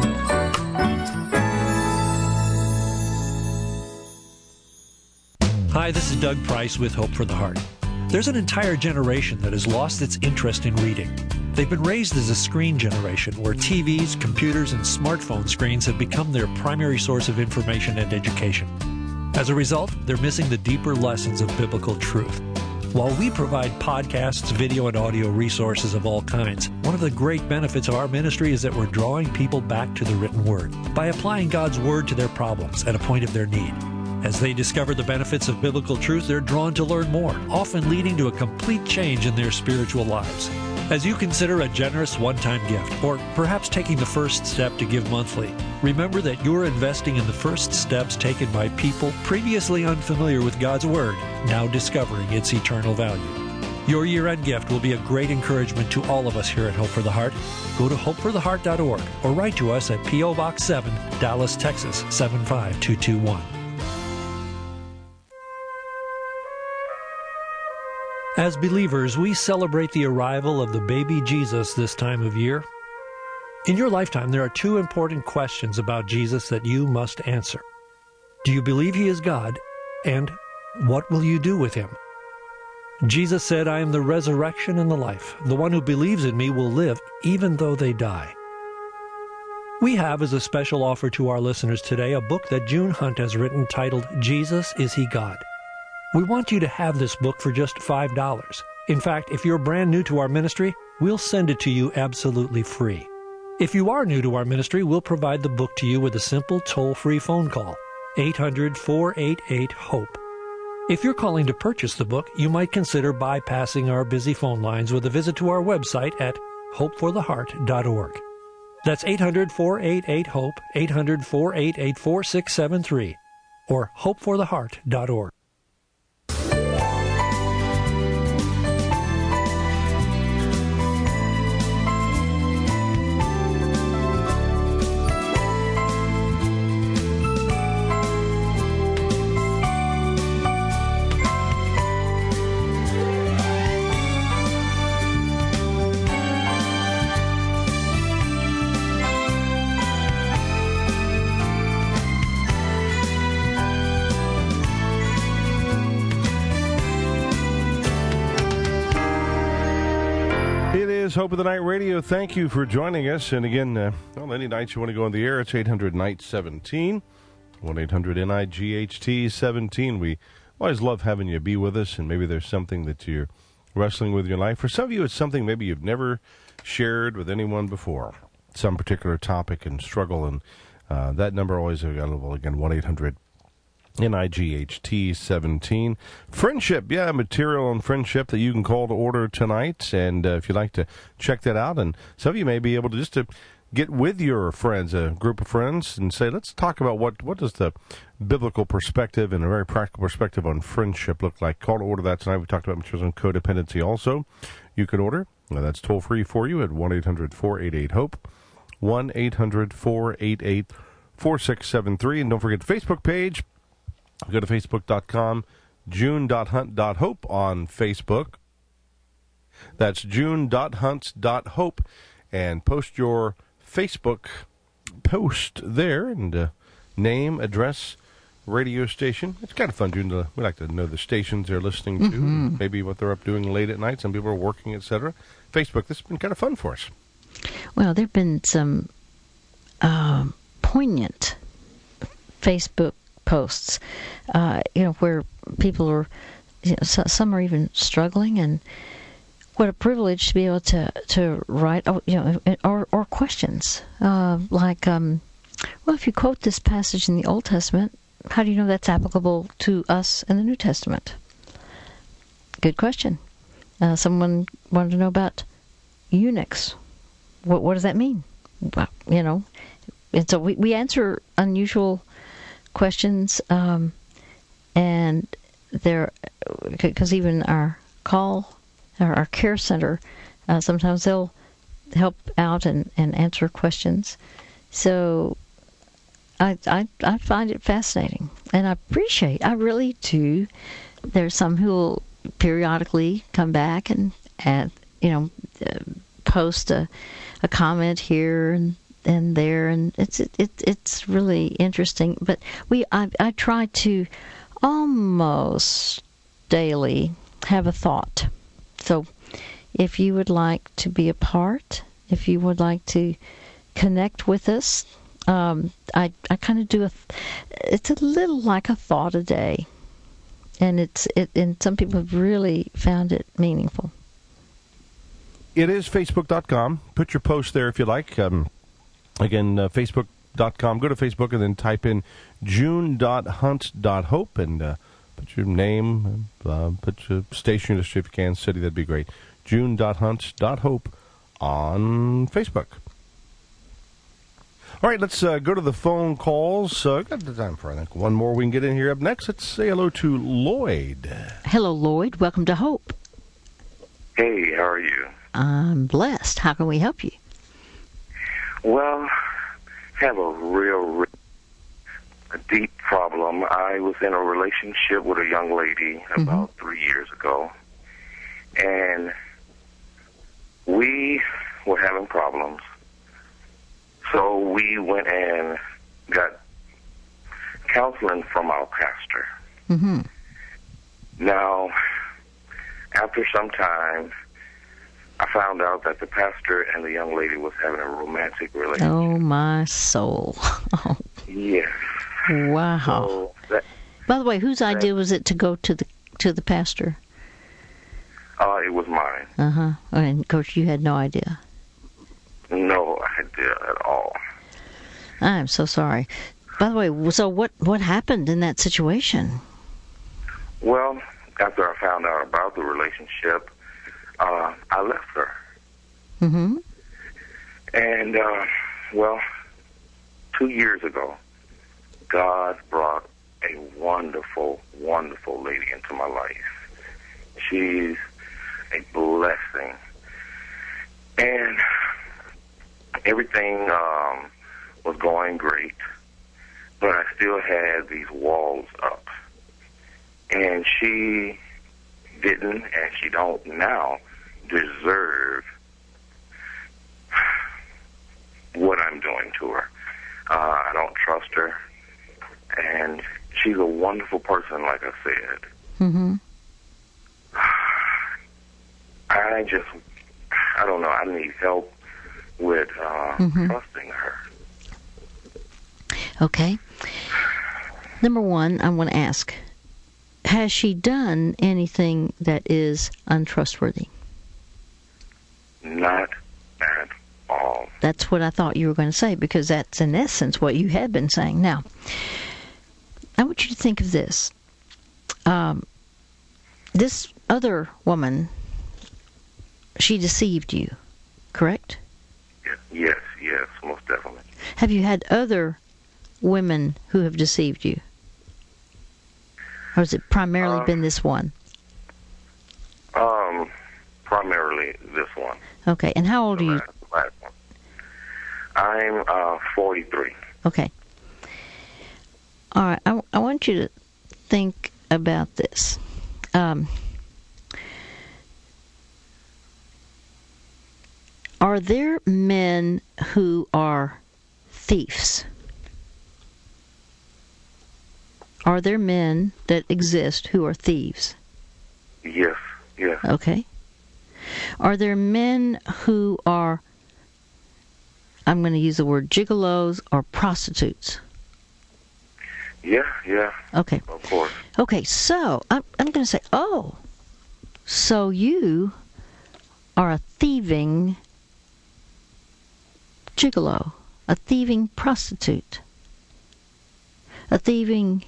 Hi, this is Doug Price with Hope for the Heart. There's an entire generation that has lost its interest in reading. They've been raised as a screen generation where TVs, computers, and smartphone screens have become their primary source of information and education. As a result, they're missing the deeper lessons of biblical truth. While we provide podcasts, video, and audio resources of all kinds, one of the great benefits of our ministry is that we're drawing people back to the written Word by applying God's Word to their problems at a point of their need. As they discover the benefits of biblical truth, they're drawn to learn more, often leading to a complete change in their spiritual lives. As you consider a generous one-time gift, or perhaps taking the first step to give monthly, remember that you're investing in the first steps taken by people previously unfamiliar with God's Word, now discovering its eternal value. Your year-end gift will be a great encouragement to all of us here at Hope for the Heart. Go to hopefortheheart.org or write to us at P.O. Box 7, Dallas, Texas 75221. As believers, we celebrate the arrival of the baby Jesus this time of year. In your lifetime, there are two important questions about Jesus that you must answer. Do you believe he is God? And what will you do with him? Jesus said, I am the resurrection and the life. The one who believes in me will live even though they die. We have, as a special offer to our listeners today, a book that June Hunt has written titled, Jesus, Is He God? We want you to have this book for just $5. In fact, if you're brand new to our ministry, we'll send it to you absolutely free. If you are new to our ministry, we'll provide the book to you with a simple toll-free phone call, 800-488-HOPE. If you're calling to purchase the book, you might consider bypassing our busy phone lines with a visit to our website at hopefortheheart.org. That's 800-488-HOPE, 800-488-4673, or hopefortheheart.org. Hope of the Night Radio. Thank you for joining us. And again, any night you want to go on the air, it's 800-NIGHT-17, 1-800-NIGHT-17. We always love having you be with us, and maybe there's something that you're wrestling with in your life. For some of you, it's something maybe you've never shared with anyone before, some particular topic and struggle, and that number always available, again, 1-800-NIGHT-17. Friendship, material on friendship that you can call to order tonight, and if you'd like to check that out, and some of you may be able to just to get with your friends, a group of friends, and say, let's talk about what does the biblical perspective and a very practical perspective on friendship look like. Call to order that tonight. We talked about materials on codependency also. You can order. That's toll-free for you at 1-800-488-HOPE, 1-800-488-4673. And don't forget the Facebook page. Go to facebook.com, june.hunt.hope on Facebook. That's june.hunt.hope, and post your Facebook post there, and name, address, radio station. It's kind of fun, June. We like to know the stations they're listening to, maybe what they're up doing late at night. Some people are working, etc. Facebook, this has been kind of fun for us. Well, there have been some poignant Facebook posts, where people are, some are even struggling, and what a privilege to be able to write, or questions like, well, if you quote this passage in the Old Testament, how do you know that's applicable to us in the New Testament? Good question. Someone wanted to know about eunuchs. What does that mean? Well, and so we answer unusual questions, and there, because even our care center, sometimes they'll help out and answer questions. So I find it fascinating, and I really do. There's some who will periodically come back and post a comment here and there, and it's really interesting. But I try to almost daily have a thought. So if you would like to be a part, if you would like to connect with us, I kind of do it's a little like a thought a day, and and some people have really found it meaningful. It is facebook.com. Put your post there if you like. Again, facebook.com. Go to Facebook and then type in june.hunt.hope and put your name, put your station industry if you can, city, that'd be great. June.hunt.hope on Facebook. All right, let's go to the phone calls. Got the time for, I think, one more we can get in here. Up next, let's say hello to Lloyd. Hello, Lloyd. Welcome to Hope. Hey, how are you? I'm blessed. How can we help you? Well, I have a real deep problem. I was in a relationship with a young lady about 3 years ago, and we were having problems. So we went and got counseling from our pastor. Mm-hmm. Now, after some time, I found out that the pastor and the young lady was having a romantic relationship. Oh, my soul. Oh. Yes. Wow. So by the way, whose idea was it to go to the pastor? It was mine. Uh-huh. And, Coach, you had no idea? No idea at all. I'm so sorry. By the way, so what happened in that situation? Well, after I found out about the relationship, I left her. Mm-hmm. And, 2 years ago, God brought a wonderful, wonderful lady into my life. She's a blessing. And everything was going great, but I still had these walls up. And she didn't, and she don't now, deserve what I'm doing to her. I don't trust her, and she's a wonderful person, like I I don't know. I need help with trusting her. Okay. Number one, I want to ask, has she done anything that is untrustworthy? Not at all. That's what I thought you were going to say, because that's in essence what you had been saying. Now, I want you to think of this. This other woman, she deceived you, correct? Yes, most definitely. Have you had other women who have deceived you? Or has it primarily been this one? Primarily this one. Okay, and how old are you? Last one. I'm 43. Okay. All right, I want you to think about this. Are there men who are thieves? Are there men that exist who are thieves? Yes. Okay. Are there men who are, I'm going to use the word gigolos or prostitutes? Yeah. Okay. Of course. Okay, so I'm going to say, so you are a thieving gigolo, a thieving prostitute, a thieving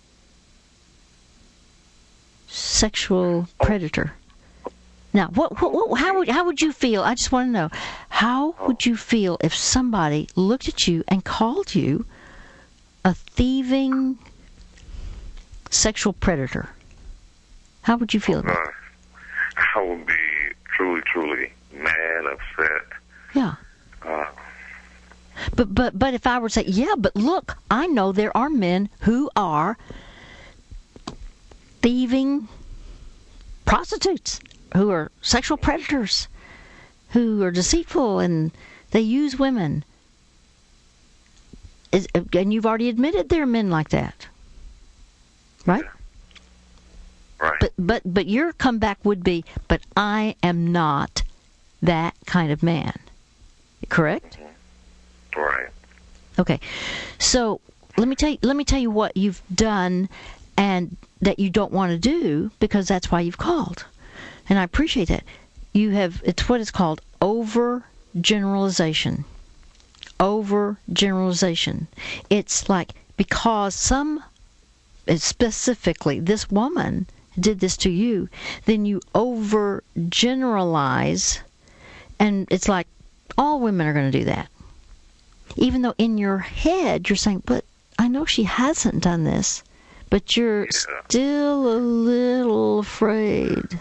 sexual predator. Now, how would you feel? I just want to know, how would you feel if somebody looked at you and called you a thieving sexual predator? How would you feel about it? I would be truly mad, upset. Yeah. But if I were to say, yeah, but look, I know there are men who are thieving prostitutes, who are sexual predators, who are deceitful, and they use women. And you've already admitted there are men like that, right? Yeah. Right. But your comeback would be, but I am not that kind of man. Correct? Right. Okay. So let me tell you what you've done and that you don't want to do, because that's why you've called. And I appreciate that. It's what is called overgeneralization. Overgeneralization. It's like, because specifically this woman did this to you, then you overgeneralize, and it's like all women are going to do that. Even though in your head you're saying, but I know she hasn't done this, but you're still a little afraid.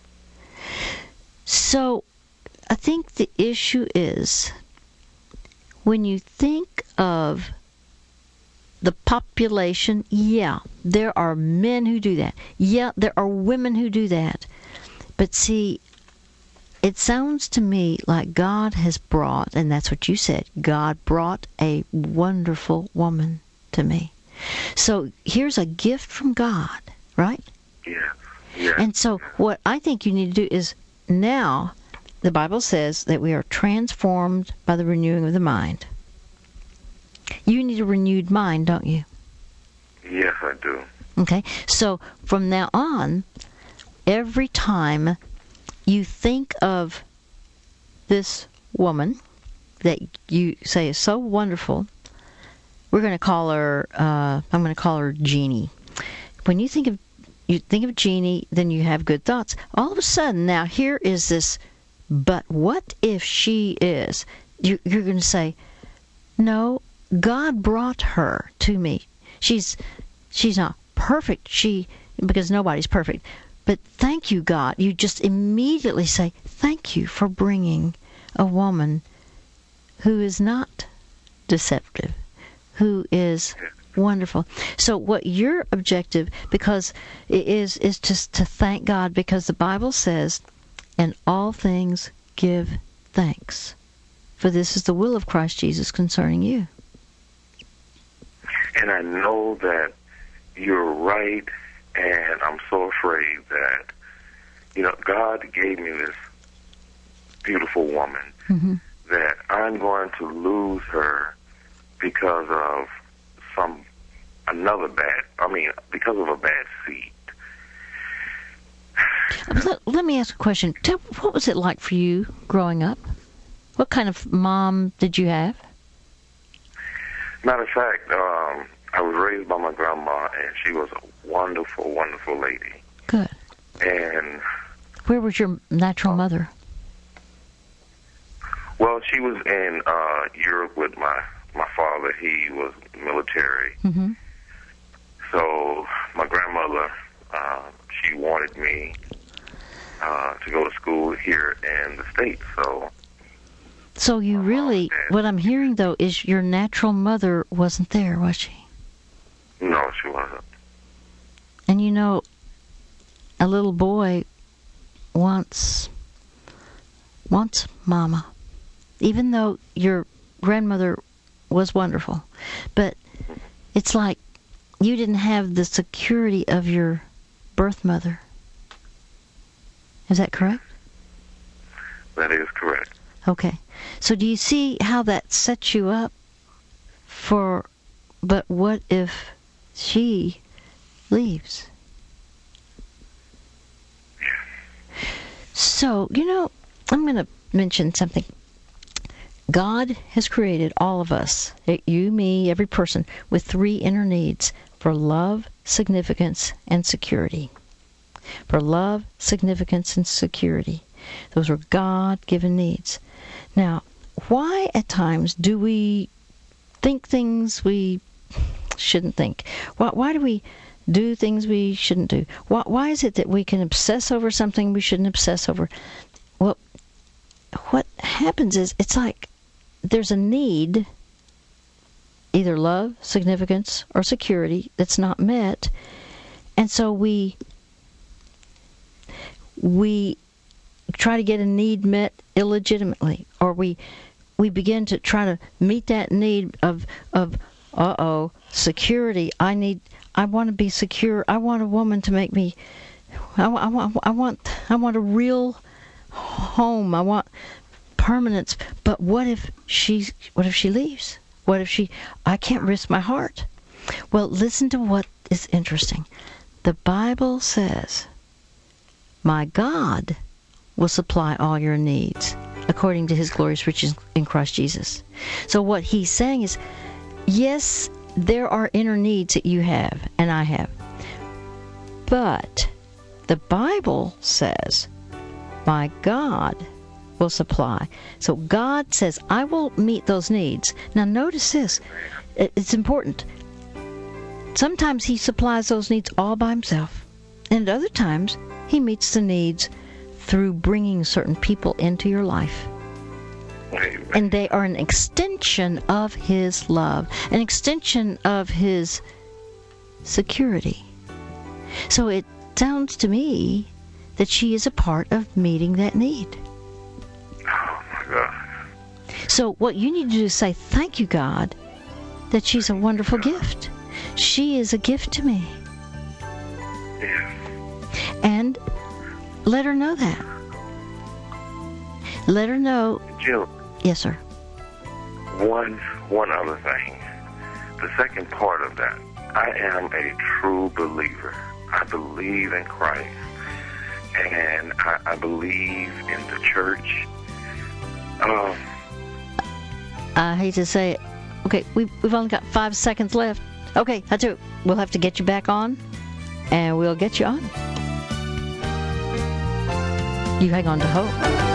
So I think the issue is, when you think of the population, yeah, there are men who do that. Yeah, there are women who do that. But see, it sounds to me like God has brought, and that's what you said, God brought a wonderful woman to me. So here's a gift from God, right? Yeah. And so what I think you need to do is, now the Bible says that we are transformed by the renewing of the mind. You need a renewed mind, don't you? Yes, I do. Okay, so from now on, every time you think of this woman that you say is so wonderful, we're going to call her, I'm going to call her Jeannie. When you think of Jeannie, then you have good thoughts. All of a sudden, now here is this, but what if she is? You're going to say, no, God brought her to me. She's not perfect, because nobody's perfect. But thank you, God. You just immediately say, thank you for bringing a woman who is not deceptive, who is wonderful. So what your objective, because it is just to thank God, because the Bible says, in all things give thanks, for this is the will of Christ Jesus concerning you. And I know that you're right, and I'm so afraid that, God gave me beautiful woman, that I'm going to lose her because of because of a bad seed. Let me ask a question. What was it like for you growing up? What kind of mom did you have? Matter of fact, I was raised by my grandma, and she was a wonderful, wonderful lady. Good. And where was your natural mother? Well, she was in Europe with my father. He was military. Mm-hmm. So my grandmother, she wanted me to go to school here in the States. So you really, what I'm hearing, though, is your natural mother wasn't there, was she? No, she wasn't. And you know, a little boy wants mama. Even though your grandmother was wonderful. But it's like you didn't have the security of your birth mother. Is that correct? That is correct. Okay. So do you see how that sets you up for, but what if she leaves? So, you know, I'm going to mention something. God has created all of us, you, me, every person, with 3 inner needs for love, significance, and security. For love, significance, and security. Those are God-given needs. Now, why at times do we think things we shouldn't think? Why do we do things we shouldn't do? Why is it that we can obsess over something we shouldn't obsess over? Well, what happens is it's like there's a need, either love, significance, or security, that's not met, and so we try to get a need met illegitimately, or we begin to try to meet that need of security. I want to be secure. I want a woman to make me. I want a real home. I want permanence. But what if she leaves? What if I can't risk my heart? Well, listen to what is interesting. The Bible says, "My God will supply all your needs according to his glorious riches in Christ Jesus." So what he's saying is, yes, there are inner needs that you have and I have. But the Bible says, "My God will supply." So God says, I will meet those needs. Now notice this. It's important. Sometimes he supplies those needs all by himself. And at other times, he meets the needs through bringing certain people into your life. And they are an extension of his love, an extension of his security. So it sounds to me that she is a part of meeting that need. Oh, my God. So what you need to do is say, thank you, God, that she's a wonderful gift. She is a gift to me. Yeah. And let her know that. Let her know. Jill. Yes, sir. One other thing. The second part of that. I am a true believer. I believe in Christ. And I believe in the church. I hate to say it. Okay, we've only got 5 seconds left. Okay, that's it. We'll have to get you back on, and we'll get you on. You hang on to hope.